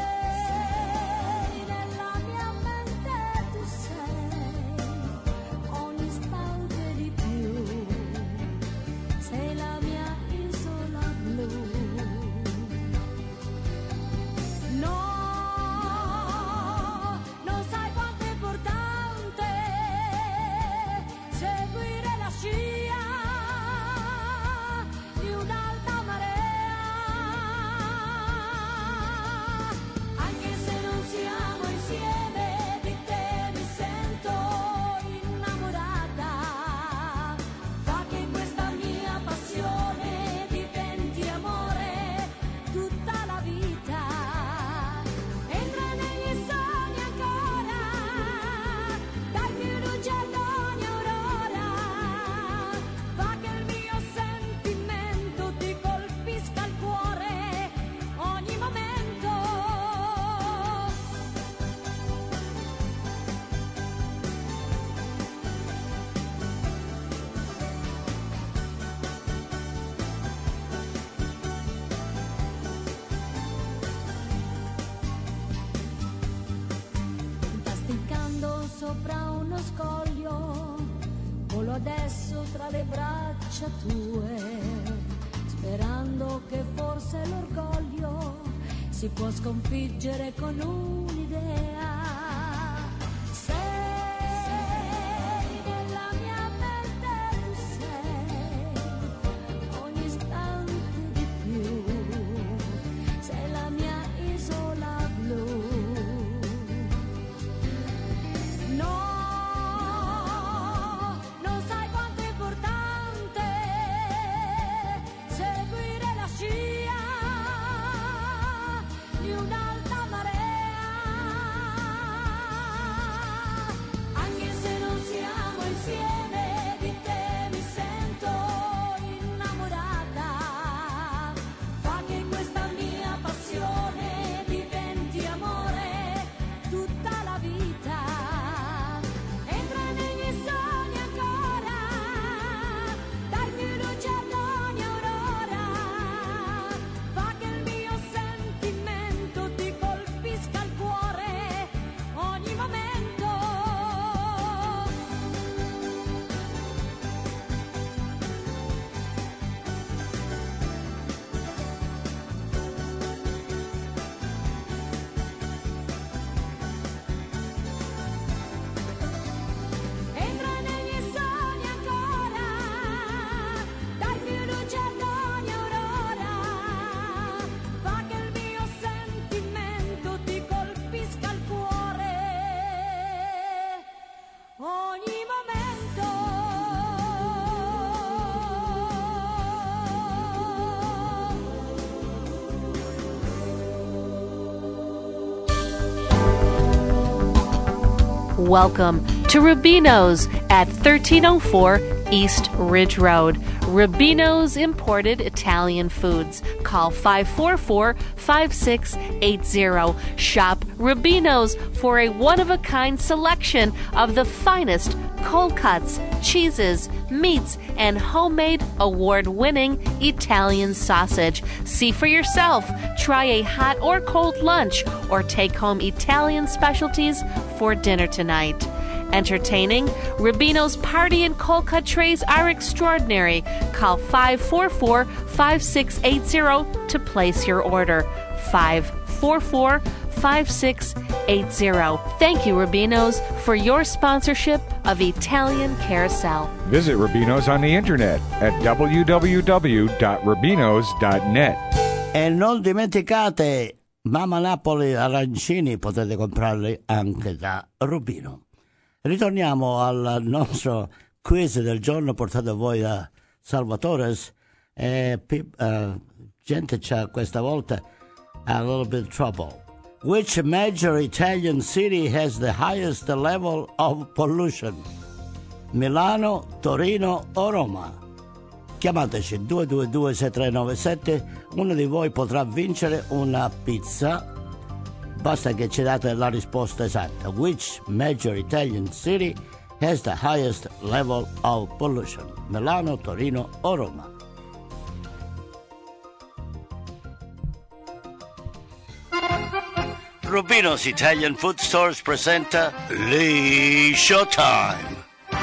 nella mia mente, tu sei ogni istante di più, sei la mia isola blu. No, non sai quanto è importante seguire la scia di un'alta marea, anche se non siamo insieme, di te mi sento innamorata, fa che questa mia passione diventi amore tutta la vita. Entra negli sogni ancora, dai più luce ad ogni aurora, fa che il mio sentimento ti colpisca il cuore ogni momento. Fantasticando sopra uno scoglio, volo adesso tra le braccia tue, sperando che forse l'orgoglio si può sconfiggere con un'idea. Sei nella mia mente, tu sei ogni istante di più, sei la mia isola blu. No, non sai quanto è importante seguire la scia di un'alta marea, anche se non siamo insieme, di te mi sento innamorata, fa che questa mia passione diventi amore tutta la vita. Entra negli sogni ancora, dai più luce ad ogni aurora, fa che il mio sentimento ti colpisca il cuore ogni momento. Entra negli sogni ancora, dai più luce ad ogni aurora, fa che il mio sentimento ti colpisca il cuore ogni momento. Welcome to Rubino's at thirteen oh four East Ridge Road. Rubino's Imported Italian Foods. Call five four four, five six eight zero. Shop Rubino's for a one-of-a-kind selection of the finest cold cuts, cheeses, meats, and homemade award-winning Italian sausage. See for yourself. Try a hot or cold lunch or take home Italian specialties for dinner tonight. Entertaining, Rubino's party and cold cut trays are extraordinary. Call five four four, five six eight zero to place your order. five four four, five six eight zero. Thank you, Rubino's, for your sponsorship of Italian Carousel. Visit Rubino's on the internet at w w w dot rubinos dot net. E non dimenticate, Mama Napoli arancini potete comprarli anche da Rubino. Ritorniamo al nostro quiz del giorno portato a voi da Salvatore. E, uh, gente c'ha questa volta a little bit trouble. Which major Italian city has the highest level of pollution? Milano, Torino o Roma? Chiamateci due due due sei tre nove sette, uno di voi potrà vincere una pizza. Basta che ci date la risposta esatta. Which major Italian city has the highest level of pollution? Milano, Torino o Roma? Rubino's Italian Food Stores presenta Lee Showtime.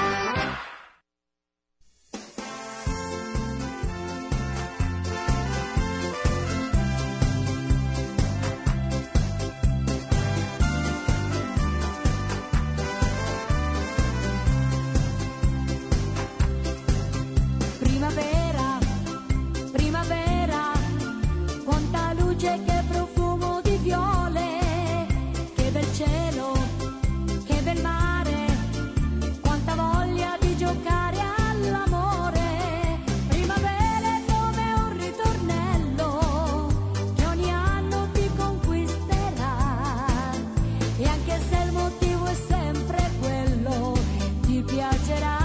Primavera, primavera, quanta luce, che profumo di viole, che bel cielo, che bel mare, quanta voglia di giocare all'amore. Primavera è come un ritornello che ogni anno ti conquisterà, e anche se il motivo è sempre quello, ti piacerà.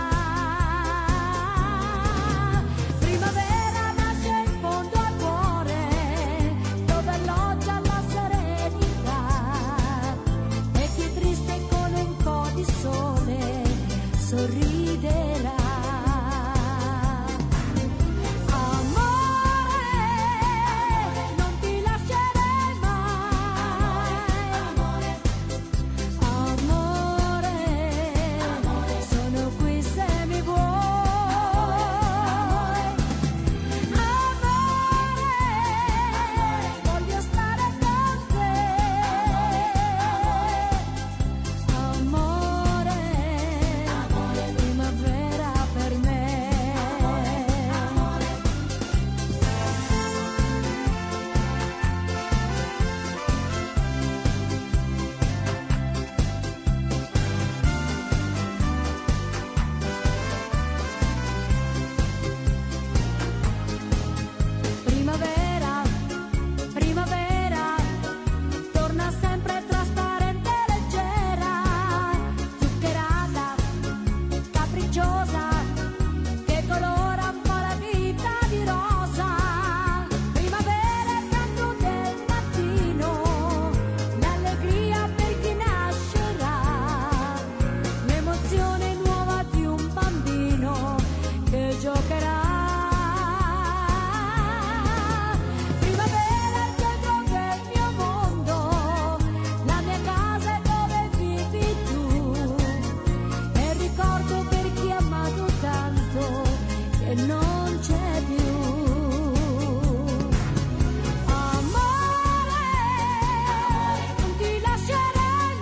Primavera nasce in fondo al cuore, dove alloggia la serenità, e chi è triste con un po' di sole sorriderà. Amore, non ti lascerei mai. Amore, amore, sono qui se mi vuoi. Amore, voglio stare con te. Amore, primavera per me. Primavera, primavera, torna sempre trasparente e leggera, zuccherata, capricciosa, che colora un po' la vita di rosa. Primavera è il canto del mattino, l'allegria per chi nascerà, l'emozione nuova di un bambino che giocherà. Primavera è il centro del mio mondo, la mia casa è dove vivi tu, e ricordo per chi ha amato tanto che non c'è più. Amore, non ti lascerei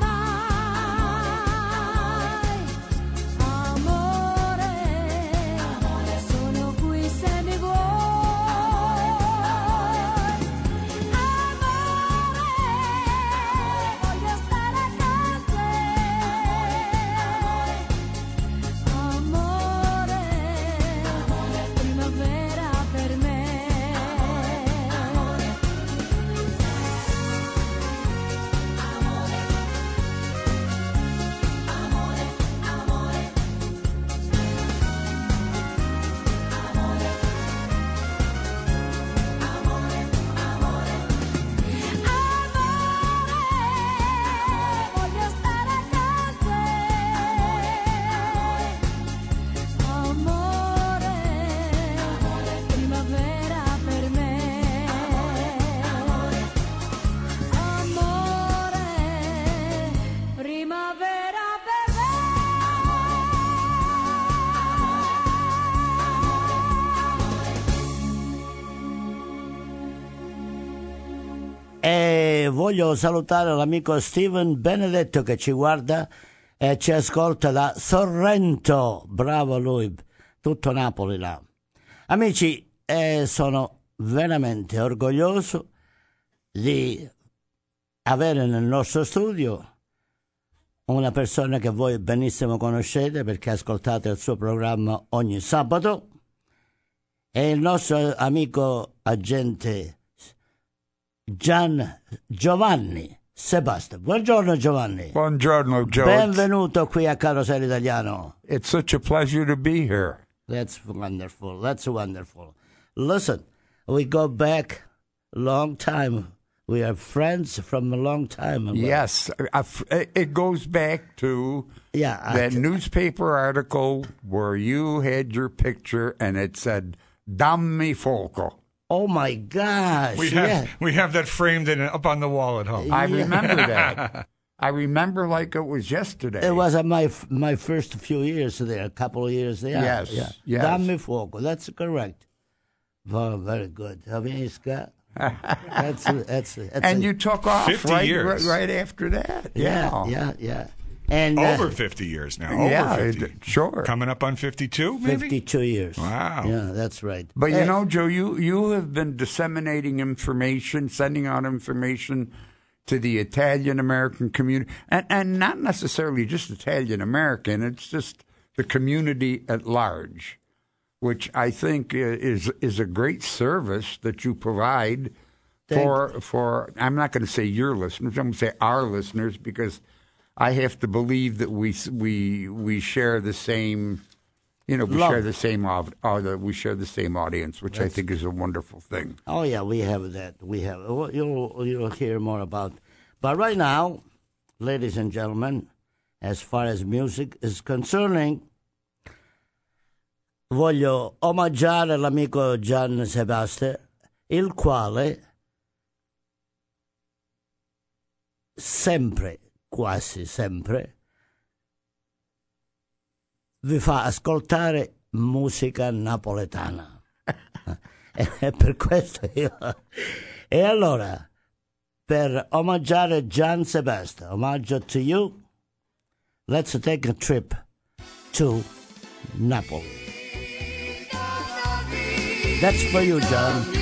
mai. Amore, sono qui se mi vuoi. Amore, voglio stare con te. Amore, primavera per me. Voglio stare con te. Amore, primavera per me. Amore, primavera per me. E voglio salutare l'amico Steven Benedetto che ci guarda e ci ascolta da Sorrento. Bravo lui, tutto Napoli là. Amici, eh, sono veramente orgoglioso di avere nel nostro studio una persona che voi benissimo conoscete perché ascoltate il suo programma ogni sabato. È il nostro amico agente Gian Giovanni Sebastian. Buongiorno Giovanni. Buongiorno Joe. Benvenuto qui a Carosello Italiano. It's such a pleasure to be here. That's wonderful. That's wonderful. Listen, we go back a long time. We are friends from a long time ago. Yes, it goes back to yeah, that newspaper article where you had your picture and it said "Dammi fuoco." Oh my gosh! We have yeah. we have that framed in up on the wall at home. I remember that. I remember like it was yesterday. It was uh, my my first few years there, a couple of years there. Yes, yeah. yes. Dammi fuoco. That's correct. Well, very good. Haviska. That's that's that's. And a, you took off fifty right, years. right after that. Yeah, Yeah, yeah, yeah. And Over uh, fifty years now. Over yeah, fifty. it- sure. Coming up on fifty-two, maybe? fifty-two years. Wow. Yeah, that's right. But you Hey, know, Joe, you you have been disseminating information, sending out information to the Italian American community, and and not necessarily just Italian American. It's just the community at large, which I think is is a great service that you provide for for. I'm not going to say your listeners. I'm going to say our listeners, because I have to believe that we we we share the same. You know, we Love. share the same au- uh, we share the same audience, which I think is a wonderful thing. Oh yeah, we have that. We have. well, You'll you'll hear more about. But right now, ladies and gentlemen, as far as music is concerning, voglio omaggiare l'amico Gian Sebastian, il quale sempre, quasi sempre, vi fa ascoltare musica napoletana. E per questo io... E allora, per omaggiare Gian Sebastian, omaggio to you, let's take a trip to Napoli. That's for you, John.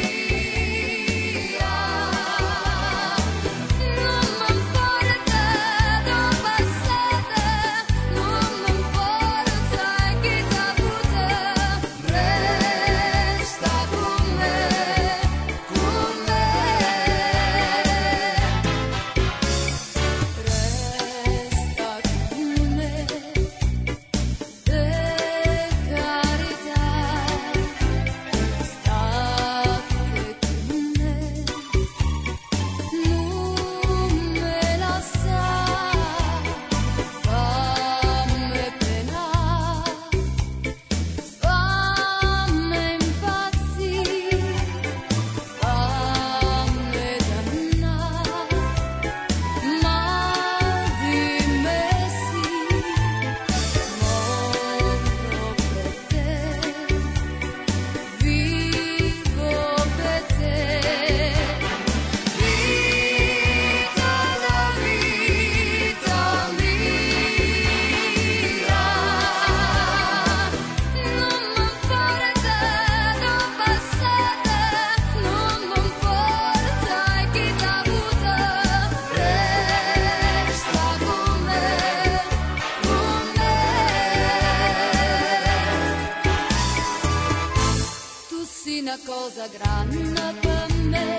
Una cosa grande per me,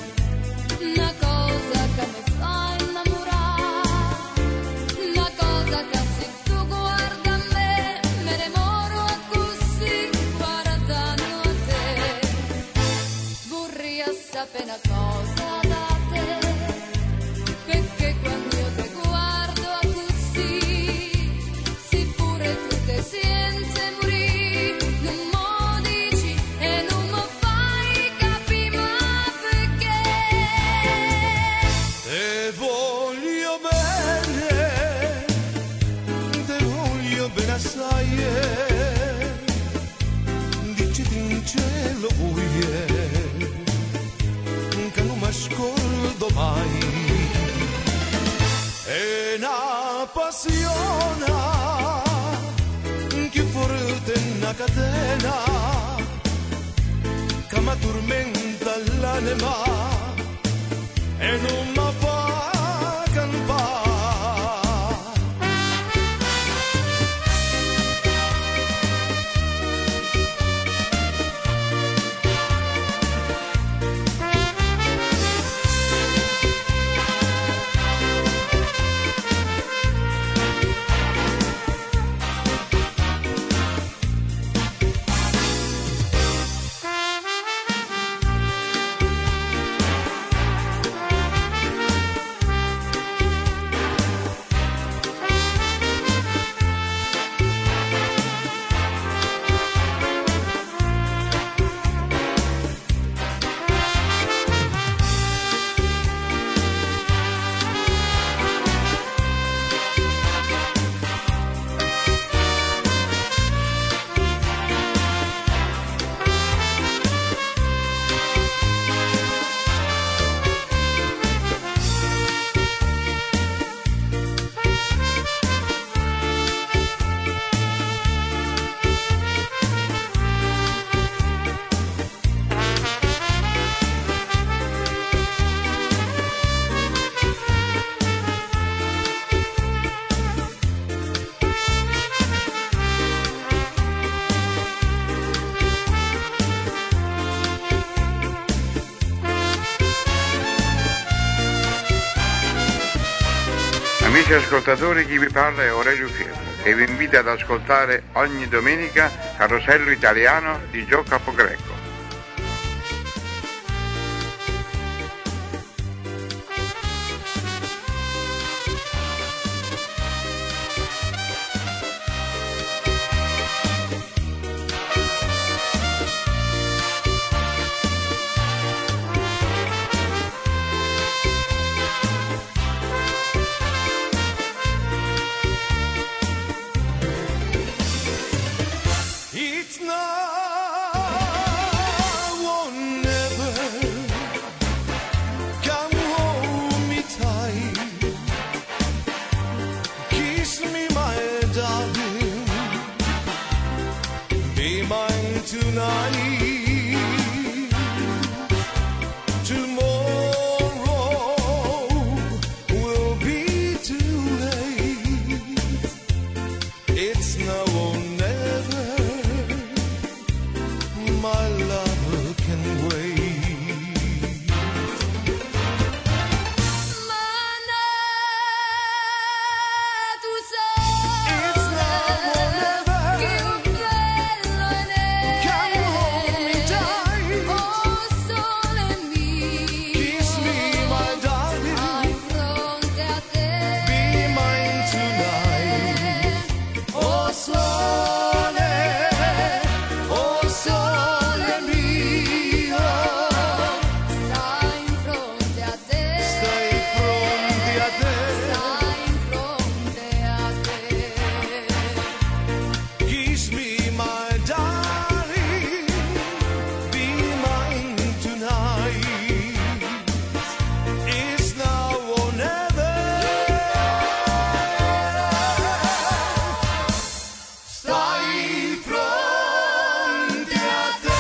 una cosa che mi fa innamorare, una cosa che se tu guarda a me, me ne moro così guardando a te. Vorrei sapere una cosa da te, perché quando io ti guardo così, sì pure tu ti senti morire, non mo dici e non mo fai capire ma perché. Te voglio bene, te voglio bene assai, diciti in cielo vuoi, che non mi ascolto mai. È una passione che forte una catena che mi tormenta l'anima e non mi fa campare. Amici ascoltatori, chi vi parla è Aurelio Fierro e vi invito ad ascoltare ogni domenica Carosello Italiano di Gio Capogreco. It's now or never. Come hold me tight. Kiss me, my darling. Be mine tonight. Tomorrow will be too late. It's now or never. My love can wait. Mana, tu sei. It's now or never. Più bello ed è. Come hold me tight. Oh sole mio. Kiss me, my darling. Stai fronte a te. Be mine tonight. Oh sole, oh sole mio. Stai in fronte a te. Stai fronte a te. Stai in fronte a te. Kiss me, my darling. Be mine tonight. It's now or never. Stai fronte a te.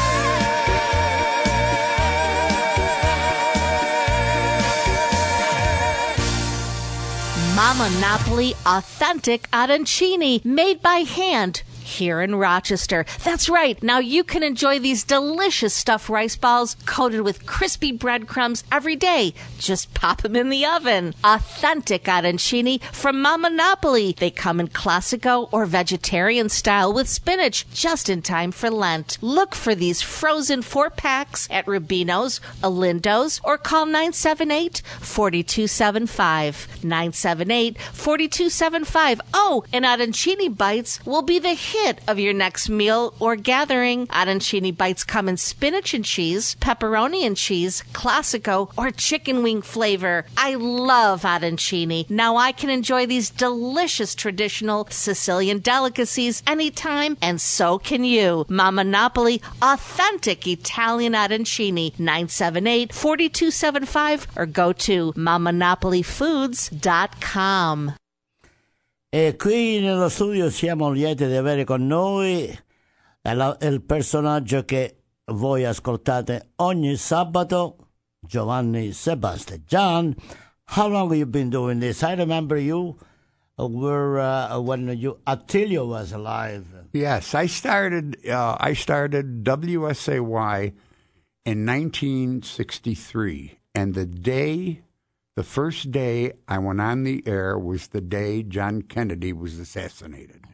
Mama Napoli Authentic Arancini, made by hand here in Rochester. That's right. Now you can enjoy these delicious stuffed rice balls coated with crispy breadcrumbs every day. Just pop them in the oven. Authentic arancini from Mama Napoli. They come in classico or vegetarian style with spinach, just in time for Lent. Look for these frozen four packs at Rubino's, Olindo's, or call nine seven eight, four two seven five. nine seven eight, four two seven five. Oh, and arancini bites will be the hit of your next meal or gathering. Arancini bites come in spinach and cheese, pepperoni and cheese, classico, or chicken wing flavor. I love arancini. Now I can enjoy these delicious traditional Sicilian delicacies anytime, and so can you. Mama Napoli Authentic Italian Arancini, nine seven eight, four two seven five, or go to mama napoli foods dot com. E qui nello studio siamo lieti di avere con noi il, il personaggio che voi ascoltate ogni sabato, Giovanni Sebastian. John, how long have you been doing this? I remember you were uh, when you Attilio was alive. Yes, I started. Uh, I started W S A Y in nineteen sixty-three, and the day. The first day I went on the air was the day John Kennedy was assassinated.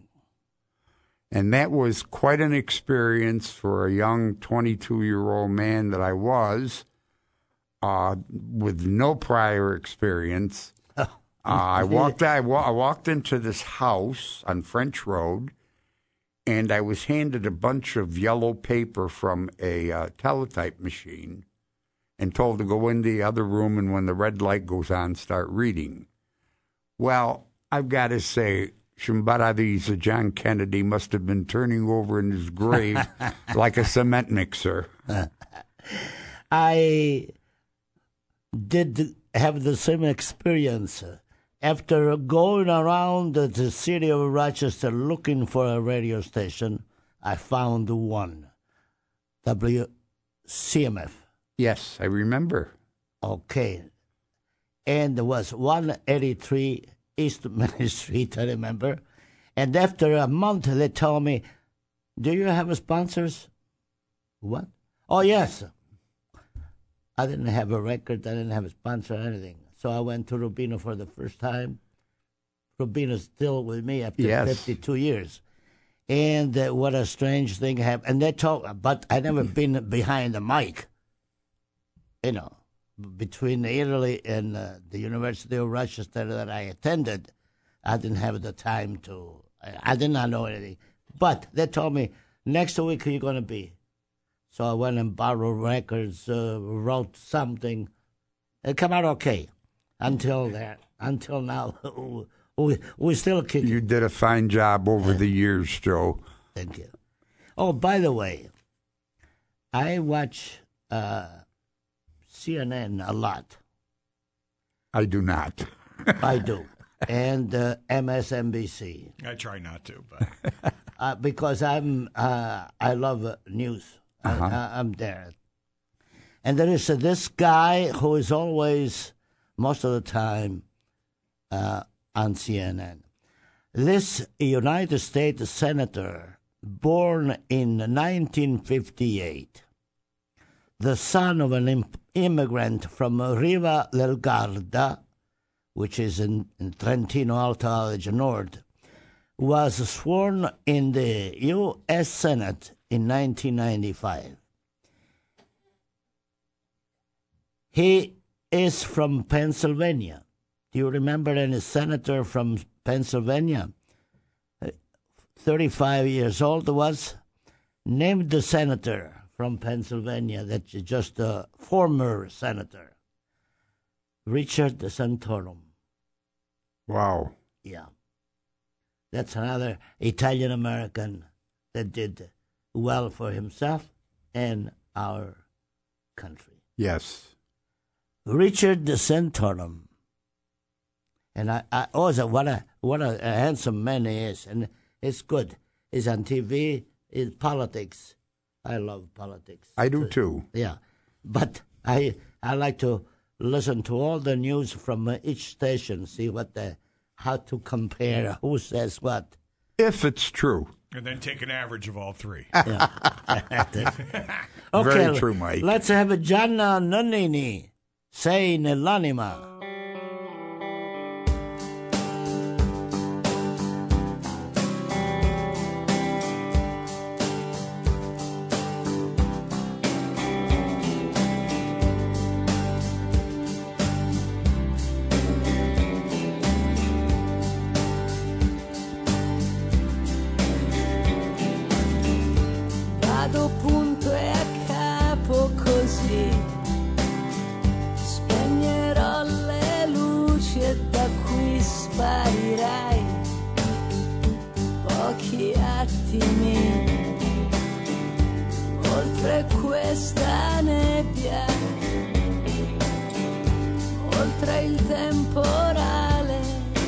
And that was quite an experience for a young twenty-two-year-old man that I was, uh, with no prior experience. uh, I walked I, wa- I walked into this house on French Road, and I was handed a bunch of yellow paper from a uh, teletype machine, and told to go in the other room, and when the red light goes on, start reading. Well, I've got to say, Shimbaradi's John Kennedy must have been turning over in his grave like a cement mixer. I did have the same experience. After going around the city of Rochester looking for a radio station, I found one, W C M F. Yes, I remember. Okay. And there was one eighty-three East Main Street, I remember. And after a month, they told me, do you have sponsors? What? Oh, yes. I didn't have a record. I didn't have a sponsor or anything. So I went to Rubino for the first time. Rubino's still with me after Yes. fifty-two years. And uh, what a strange thing happened. And they talk, but I never been behind the mic. You know, between Italy and uh, the University of Rochester that I attended, I didn't have the time to, I, I did not know anything. But they told me, next week you're going to be. So I went and borrowed records, uh, wrote something. It came out okay until that, until now. we, we still kicking. You did a fine job over the years, Joe. Thank you. Oh, by the way, I watch uh, C N N a lot. I do not. I do. And uh, M S N B C. I try not to, but uh, because I'm uh, I love uh, news. Uh-huh. I, I'm there. And there is uh, this guy who is always, most of the time, uh, on C N N. This United States senator, born in nineteen fifty-eight, the son of an imp- immigrant from Riva del Garda, which is in, in Trentino Alto Adige North, was sworn in the U S Senate in nineteen ninety-five. He is from Pennsylvania. Do you remember any senator from Pennsylvania? thirty-five years old was, named the senator from Pennsylvania, that's just a former senator, Richard Santorum. Wow. Yeah. That's another Italian-American that did well for himself and our country. Yes. Richard Santorum. And I, I also, what a, what a, a handsome man he is. And it's good. He's on T V, it's politics. I love politics. I do too. Yeah. But I I like to listen to all the news from uh, each station, see what the, how to compare, who says what. If it's true. And then take an average of all three. Yeah. Okay, Very true, Mike. Let's have a Gianna Nannini, Sei nell'anima. Vado punto e a capo così, spegnerò le luci e da qui sparirai. Pochi attimi, oltre questa nebbia, oltre il temporale,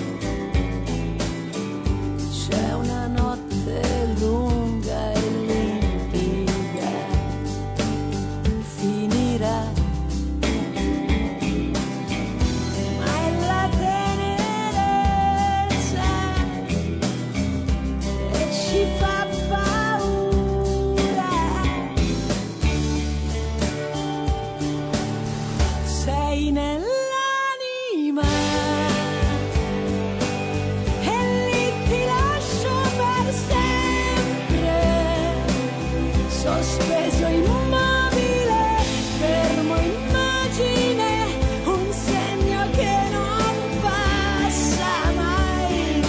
c'è una notte lunga e limpida, finirà, ma è la tenerezza e ci fa paura. Sei nell'anima e lì ti lascio per sempre, sospeso immobile, fermo immagine, un segno che non passa mai.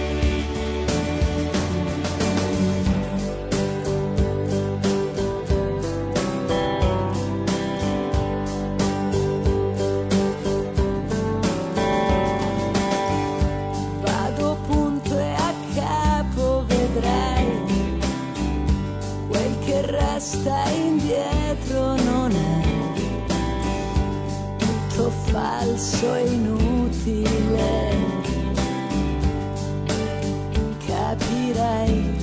Vado punto e a capo, vedrai, quel che resta indietro non è tutto falso e inutile, capirai.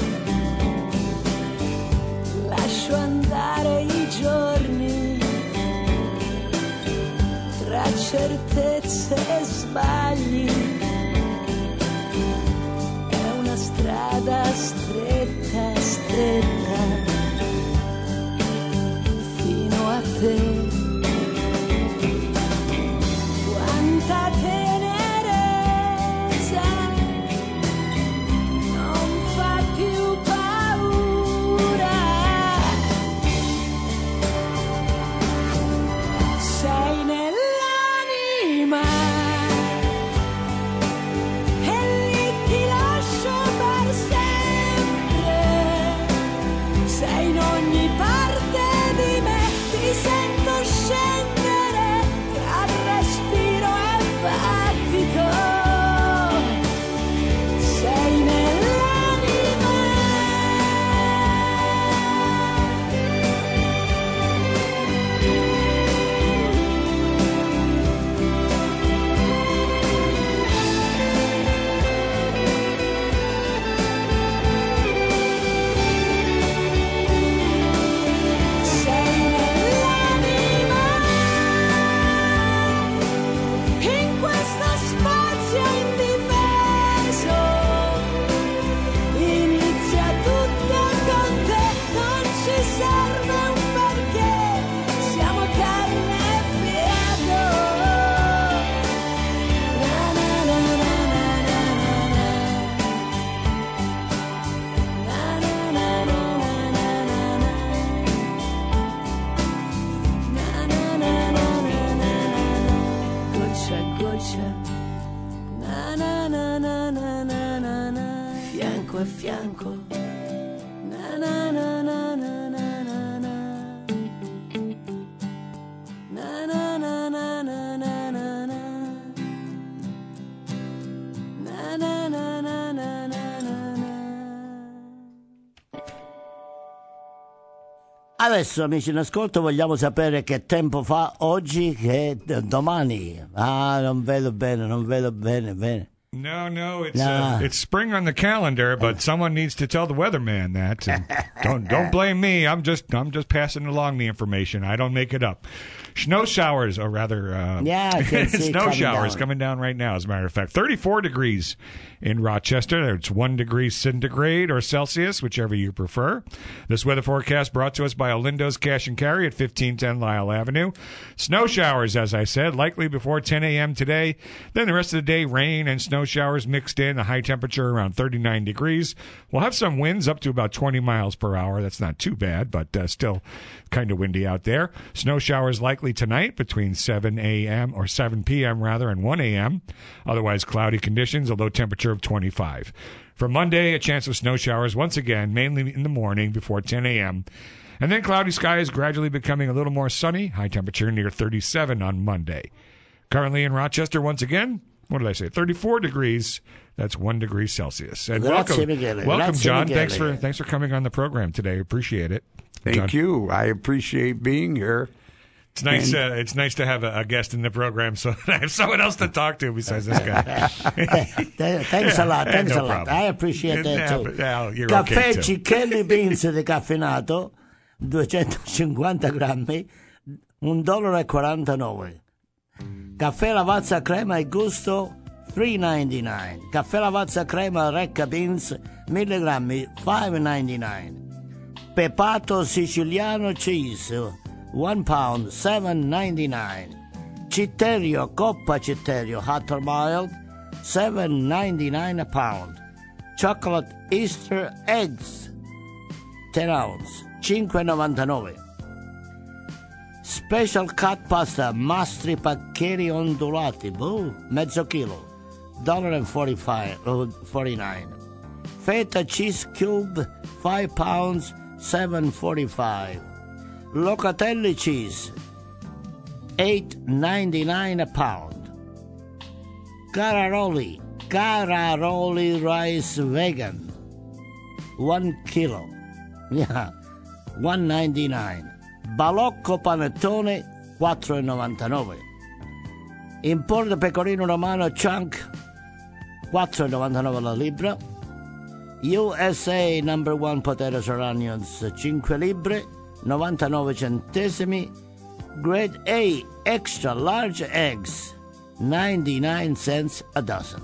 Lascio andare i giorni tra certezze e sbagli, è una strada stretta, stretta, fino a te. Quanta tenerezza fianco a fianco. Na na na na na na na na. Na na na na na na na na. Na na na na na na na. Adesso, amici in ascolto, vogliamo sapere che tempo fa oggi, che domani. Ah, non vedo bene, non vedo bene, bene. No, no, it's Nah. uh, it's spring on the calendar, but someone needs to tell the weatherman that. And don't don't blame me. I'm just I'm just passing along the information. I don't make it up. Snow showers, or rather, uh, Yeah, I can see snow coming showers down. coming down right now. As a matter of fact, thirty-four degrees in Rochester. It's one degree centigrade or Celsius, whichever you prefer. This weather forecast brought to us by Olindo's Cash and Carry at fifteen ten Lyle Avenue. Snow showers, as I said, likely before ten a.m. today. Then the rest of the day, rain and snow showers mixed in. A high temperature around thirty-nine degrees. We'll have some winds up to about twenty miles per hour. That's not too bad, but uh, still kind of windy out there. Snow showers likely tonight between seven a.m. or seven p.m. rather and one a.m. Otherwise cloudy conditions, a low temperature of twenty-five. For Monday, a chance of snow showers once again, mainly in the morning before ten a.m. And then cloudy skies gradually becoming a little more sunny, high temperature near thirty-seven on Monday. Currently in Rochester, once again, what did I say? thirty-four degrees. That's one degree Celsius. And Grazie, welcome, Michele. welcome, Grazie, John. Michele. Thanks for thanks for coming on the program today. Appreciate it. Thank John. you. I appreciate being here. It's nice. And- Uh, it's nice to have a, a guest in the program, so I have someone else to talk to besides this guy. Thanks a lot, thanks no a lot. problem. I appreciate that Yeah, too. but, yeah, you're Caffè okay too. Cichelli Beans decaffeinato, duecentocinquanta grammi, un dollaro e quarantanove. Caffè Lavazza crema e gusto, tre ninety-nine. Caffè Lavazza crema Recca Beans, mille grammi, five ninety-nine. Pepato siciliano cheese, one pound, seven ninety-nine. Citterio, Coppa Citterio, hot or mild, seven ninety-nine a pound. Chocolate Easter eggs, ten ounce, five novantanove. Special cut pasta, mastri paccheri ondulati, boh, mezzo chilo, one forty-five, forty-nine. Feta cheese cube, five pounds, seven forty-five. Locatelli cheese, eight ninety-nine a pound. Cararoli, Cararoli rice vegan, one kilo, yeah, one ninety-nine. Balocco panettone, four novantanove. Importo pecorino romano chunk, four novantanove la libra. U S A number one potatoes or onions, five libre, novantanove centesimi. Grade A extra large eggs, ninety-nine cents a dozen.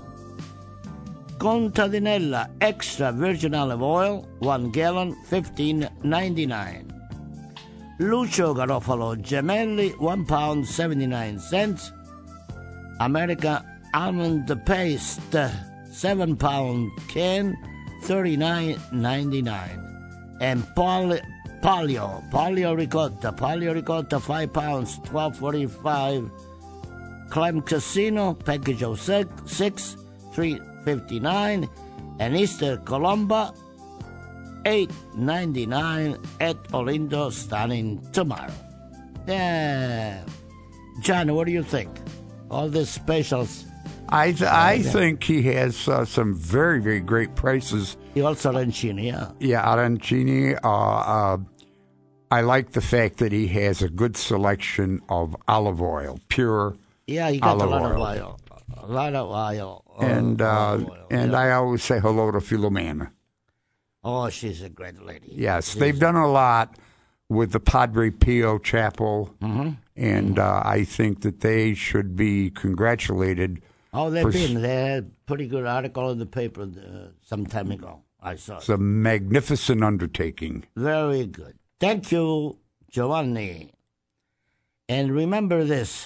Contadinella extra virgin olive oil, one gallon, fifteen ninety-nine. Lucio Garofalo Gemelli, one pound, seventy-nine cents. America almond paste, seven pound can, thirty-nine ninety-nine. And Pol- Palio, Palio ricotta, Palio ricotta, five pounds, twelve forty-five. Clem Casino, package of six, six three fifty-nine. And Easter Colomba, eight ninety-nine at Olindo, starting tomorrow. Yeah. John, what do you think? All these specials. I th- I think he has uh, some very, very great prices. He also arancini, yeah. Yeah, arancini. Uh, uh, I like the fact that he has a good selection of olive oil, pure Yeah, he got a olive lot oil. of oil. A lot of oil. And, uh, olive oil, and yeah. I always say hello to Filomena. Oh, she's a great lady. Yes, She's they've done a lot with the Padre Pio Chapel, Mm-hmm. and uh, I think that they should be congratulated. Oh, they've for been. They had a pretty good article in the paper uh, some time ago. I saw It's it. a magnificent undertaking. Very good. Thank you, Giovanni. And remember this.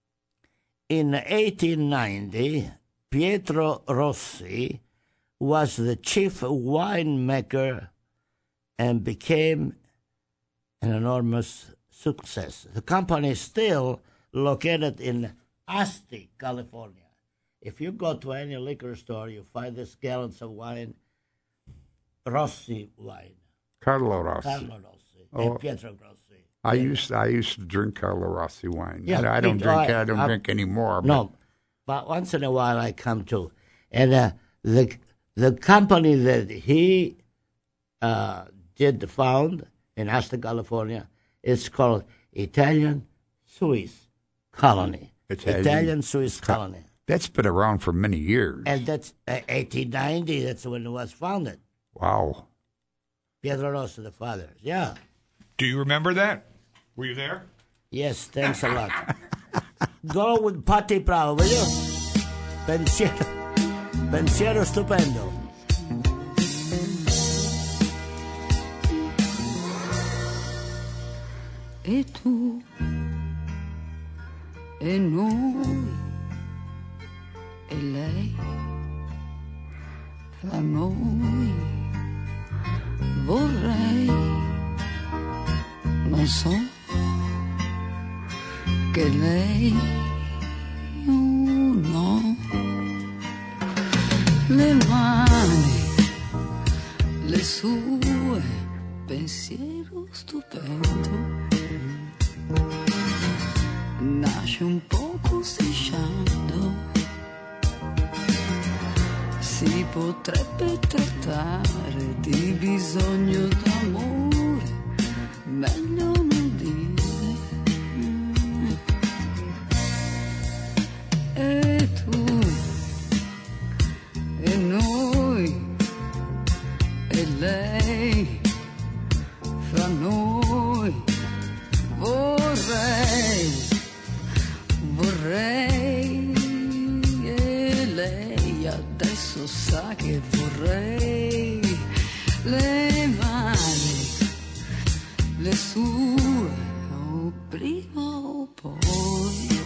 In eighteen ninety, Pietro Rossi was the chief winemaker and became an enormous success. The company is still located in Asti, California. If you go to any liquor store, you find these gallons of wine Rossi wine. Carlo Rossi. Carlo Rossi. Oh. And Pietro Grossi. I used I used to drink Carlo Rossi wine. Yeah, I, I don't it- drink I- I don't I- drink anymore. No, but once in a while I come to, and uh, the the company that he uh, did found in Asta, California, is called Italian Swiss Colony. Italian- Italian Swiss Colony, That's been around for many years. and that's uh, eighteen ninety. That's when it was founded. Wow. Pietro Rossi, the father. Yeah. Do you remember that? Were you there? Yes, thanks a lot. Go with Patti Bravo, will you? Pensiero, pensiero stupendo. E tu e noi e lei fra noi vorrei, non so, che lei oh no, le mani, le sue, pensiero stupendo, nasce un poco strisciando, si potrebbe trattare di bisogno d'amore, meglio non dire. E tu e noi e lei fra noi vorrei, vorrei, e lei adesso sa che vorrei, le mani, le sue, o prima o poi,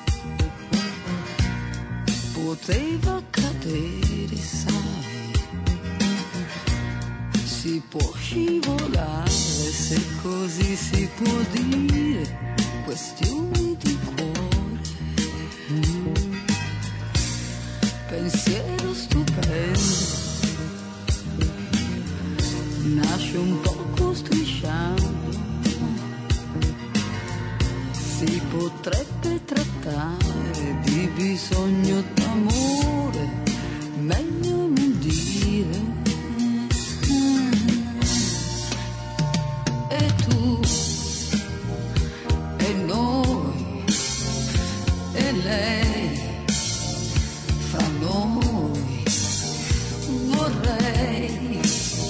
poteva cadere, sai, si può scivolare, se così si può dire, questioni di cuore, pensiero stupendo, nasce un poco strisciando, si potrebbe trattare di bisogno d'amore, meglio non dire. E tu e noi e lei fra noi vorrei,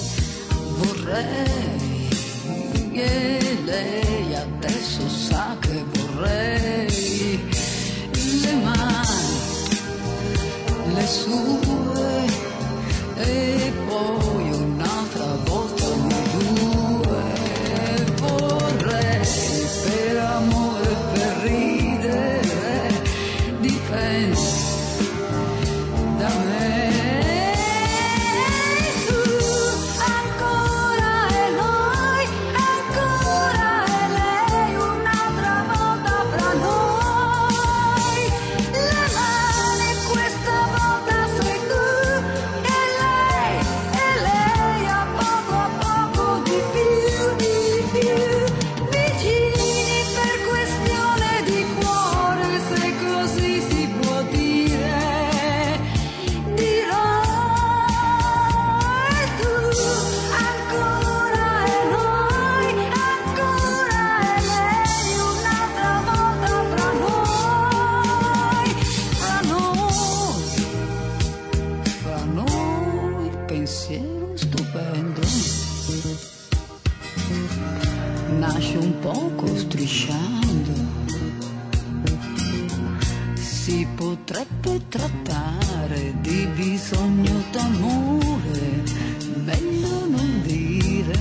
vorrei, e lei adesso sa che vorrei, le mani, le sue, e poi un'altra volta noi due, vorrei, per amore, per ridere, dipende da me. Ancora e noi, ancora e lei, un'altra volta fra noi, le mani questa volta sei tu, e lei, e lei a poco a poco di più, di più, vicini per questione di cuore, se così si può dire, dirò. E tu ancora e noi, ancora e lei, un'altra volta fra noi, fra noi, fra noi, pensiero stupendo, nasce un poco strisciando, si potrebbe trattare di bisogno d'amore, meglio non dire,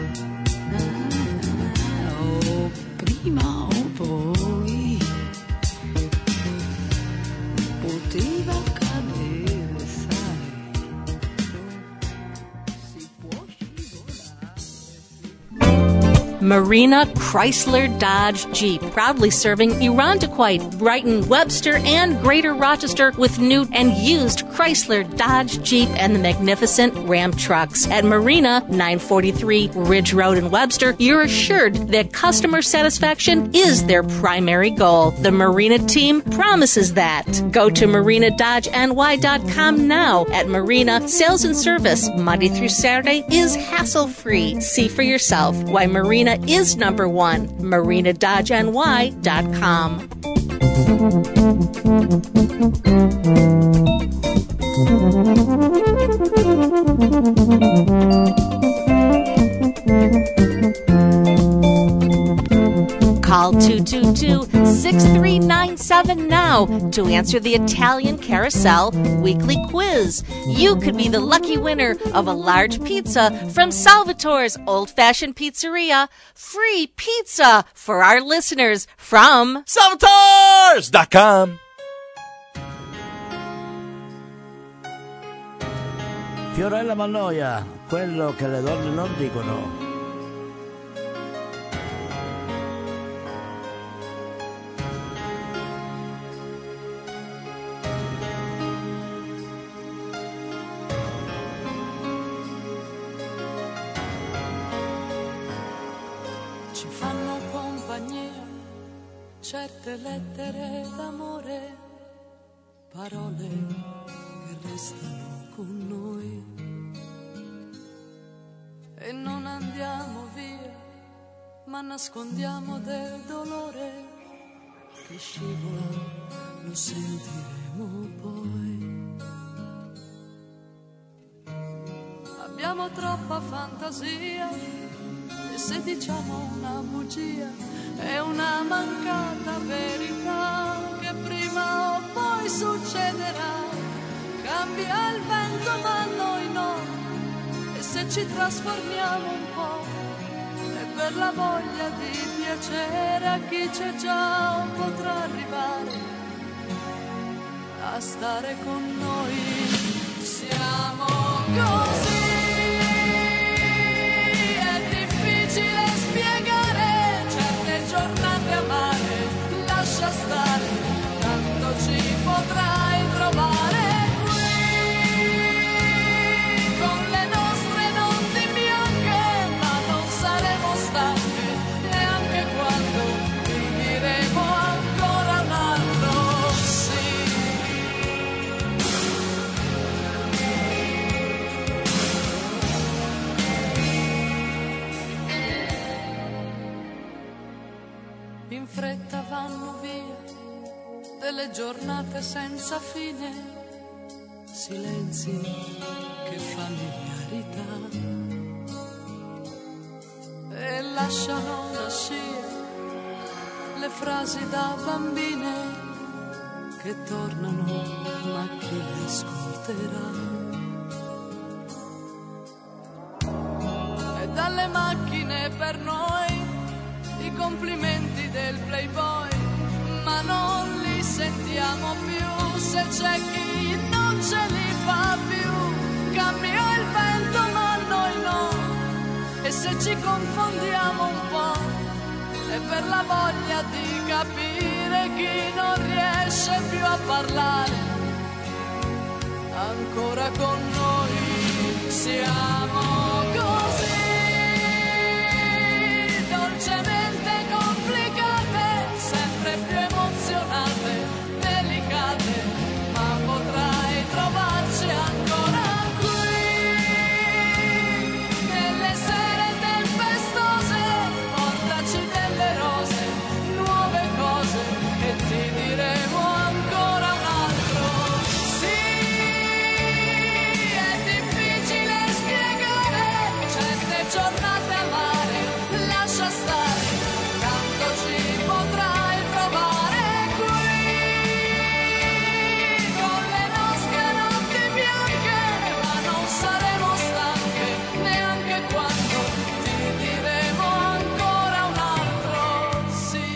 ah, o prima o poi, poteva cadere, sai, si può Marina Chrysler Dodge Jeep, proudly serving Irondequoit, Brighton, Webster, and Greater Rochester with new and used Chrysler, Dodge, Jeep, and the magnificent Ram trucks. At Marina, nine forty-three Ridge Road in Webster, you're assured that customer satisfaction is their primary goal. The Marina team promises that. Go to marina dodge n y dot com now. At Marina, sales and service, Monday through Saturday, is hassle-free. See for yourself why Marina is number one. marina dodge n y dot com. Call two two two, six three nine seven now to answer the Italian Carousel weekly quiz. You could be the lucky winner of a large pizza from Salvatore's Old Fashioned Pizzeria. Free pizza for our listeners from Salvatores dot com. Fiorella Mannoia, quello che le donne non dicono. Ci fanno compagnia certe lettere d'amore, parole che restano con noi e non andiamo via, ma nascondiamo del dolore che scivola, lo sentiremo poi. Abbiamo troppa fantasia e se diciamo una bugia è una mancata verità che prima o poi succederà. Cambia il vento ma noi no, e se ci trasformiamo un po' è per la voglia di piacere a chi c'è già potrà arrivare a stare con noi. Siamo così, è difficile spiegare certe giornate amare, lascia stare, tanto ci potrai trovare. In fretta vanno via delle giornate senza fine, silenzi che familiarità e lasciano la scia le frasi da bambine che tornano, ma chi le ascolterà? E dalle macchine per noi i complimenti del playboy, ma non li sentiamo più se c'è chi non ce li fa più. Cambia il vento ma noi no, e se ci confondiamo un po' è per la voglia di capire chi non riesce più a parlare ancora con noi. Siamo così dolcemente complicate, sempre più emozionate, delicate, ma potrai trovarci ancora qui nelle sere tempestose. Portaci delle rose, nuove cose e ti diremo ancora un altro sì. È difficile spiegare certe giornate amare, lascia stare, tanto ci potrai trovare qui con le nostre notti bianche, ma non saremo stanche neanche quando ti diremo ancora un altro sì.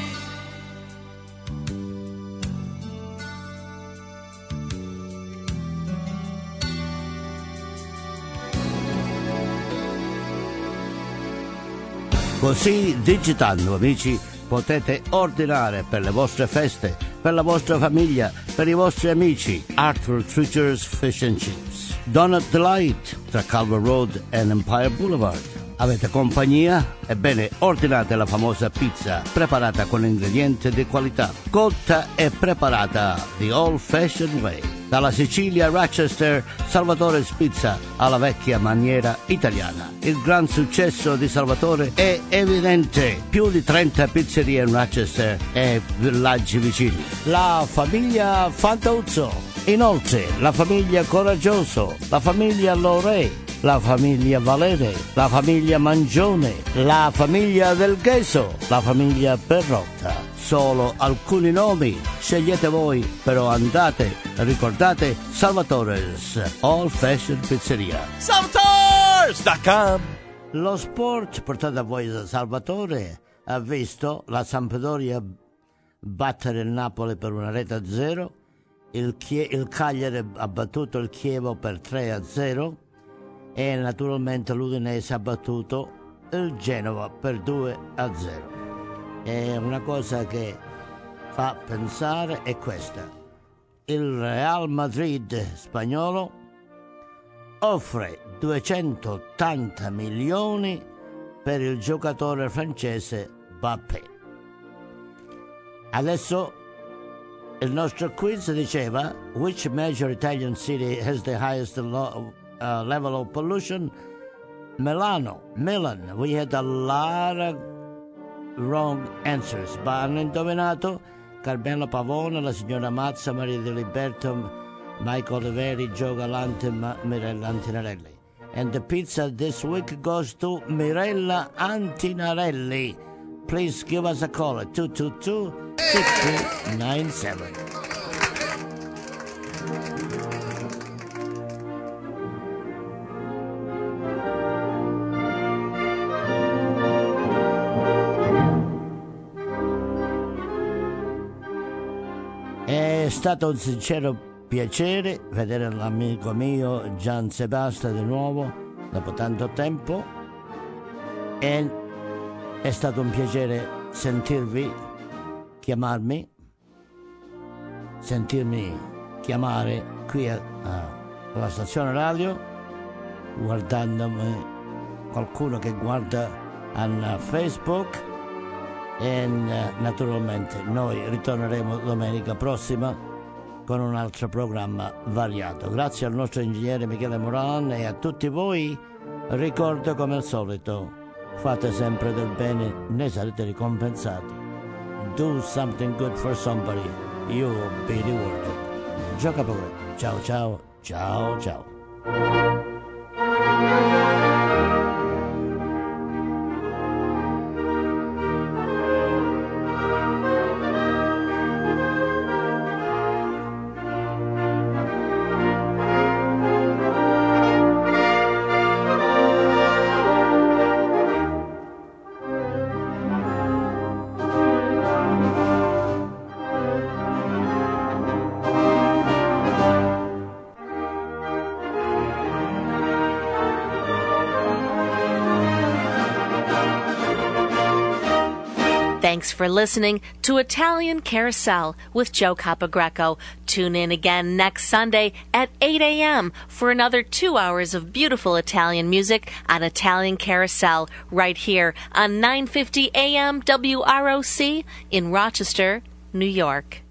Così digitando, amici, potete ordinare per le vostre feste, per la vostra famiglia, per i vostri amici Arthur Treacher's Fish and Chips. Donut Delight tra Calvert Road e Empire Boulevard. Avete compagnia? Ebbene, ordinate la famosa pizza preparata con ingredienti di qualità, cotta e preparata the old-fashioned way. Dalla Sicilia a Rochester, Salvatore's Pizza alla vecchia maniera italiana. Il gran successo di Salvatore è evidente. Più di trenta pizzerie in Rochester e villaggi vicini. La famiglia Fantuzzo. Inoltre, la famiglia Coraggioso, la famiglia Lorè, la famiglia Valere, la famiglia Mangione, la famiglia Del Gheso, la famiglia Perrotta. Solo alcuni nomi, scegliete voi, però andate, ricordate Salvatore's Old Fashioned Pizzeria. Salvatores dot com. Lo sport portato a voi da Salvatore ha visto la Sampdoria battere il Napoli per una rete a zero, il, Chie- il Cagliari ha battuto il Chievo per tre a zero e naturalmente l'Udinese ha battuto il Genova per due a zero. E una cosa che fa pensare è questa: il Real Madrid spagnolo offre duecentottanta milioni per il giocatore francese Mbappé. Adesso il nostro quiz diceva: which major Italian city has the highest lo- uh, level of pollution? Milano, Milan. We had a lot of wrong answers, ma hanno indovinato Carmelo Pavone, la signora Mazza, Maria Di Liberto, Michael Riveri, Gio Galante e Ma- Mirella Antinarelli. And the pizza this week goes to Mirella Antinarelli. Please give us a call at two two two, six two nine seven. È stato un sincero piacere vedere l'amico mio Gian Sebasta di nuovo dopo tanto tempo e è stato un piacere sentirvi chiamarmi, sentirmi chiamare qui a, a, alla stazione radio, guardandomi, qualcuno che guarda a Facebook. E naturalmente noi ritorneremo domenica prossima con un altro programma variato. Grazie al nostro ingegnere Michele Moran e a tutti voi ricordo, come al solito, fate sempre del bene, ne sarete ricompensati. Do something good for somebody, you will be rewarded. Gioca pure. Ciao ciao, ciao ciao. Thanks for listening to Italian Carousel with Joe Capogreco. Tune in again next Sunday at eight a.m. for another two hours of beautiful Italian music on Italian Carousel right here on nine fifty A M W R O C in Rochester, New York.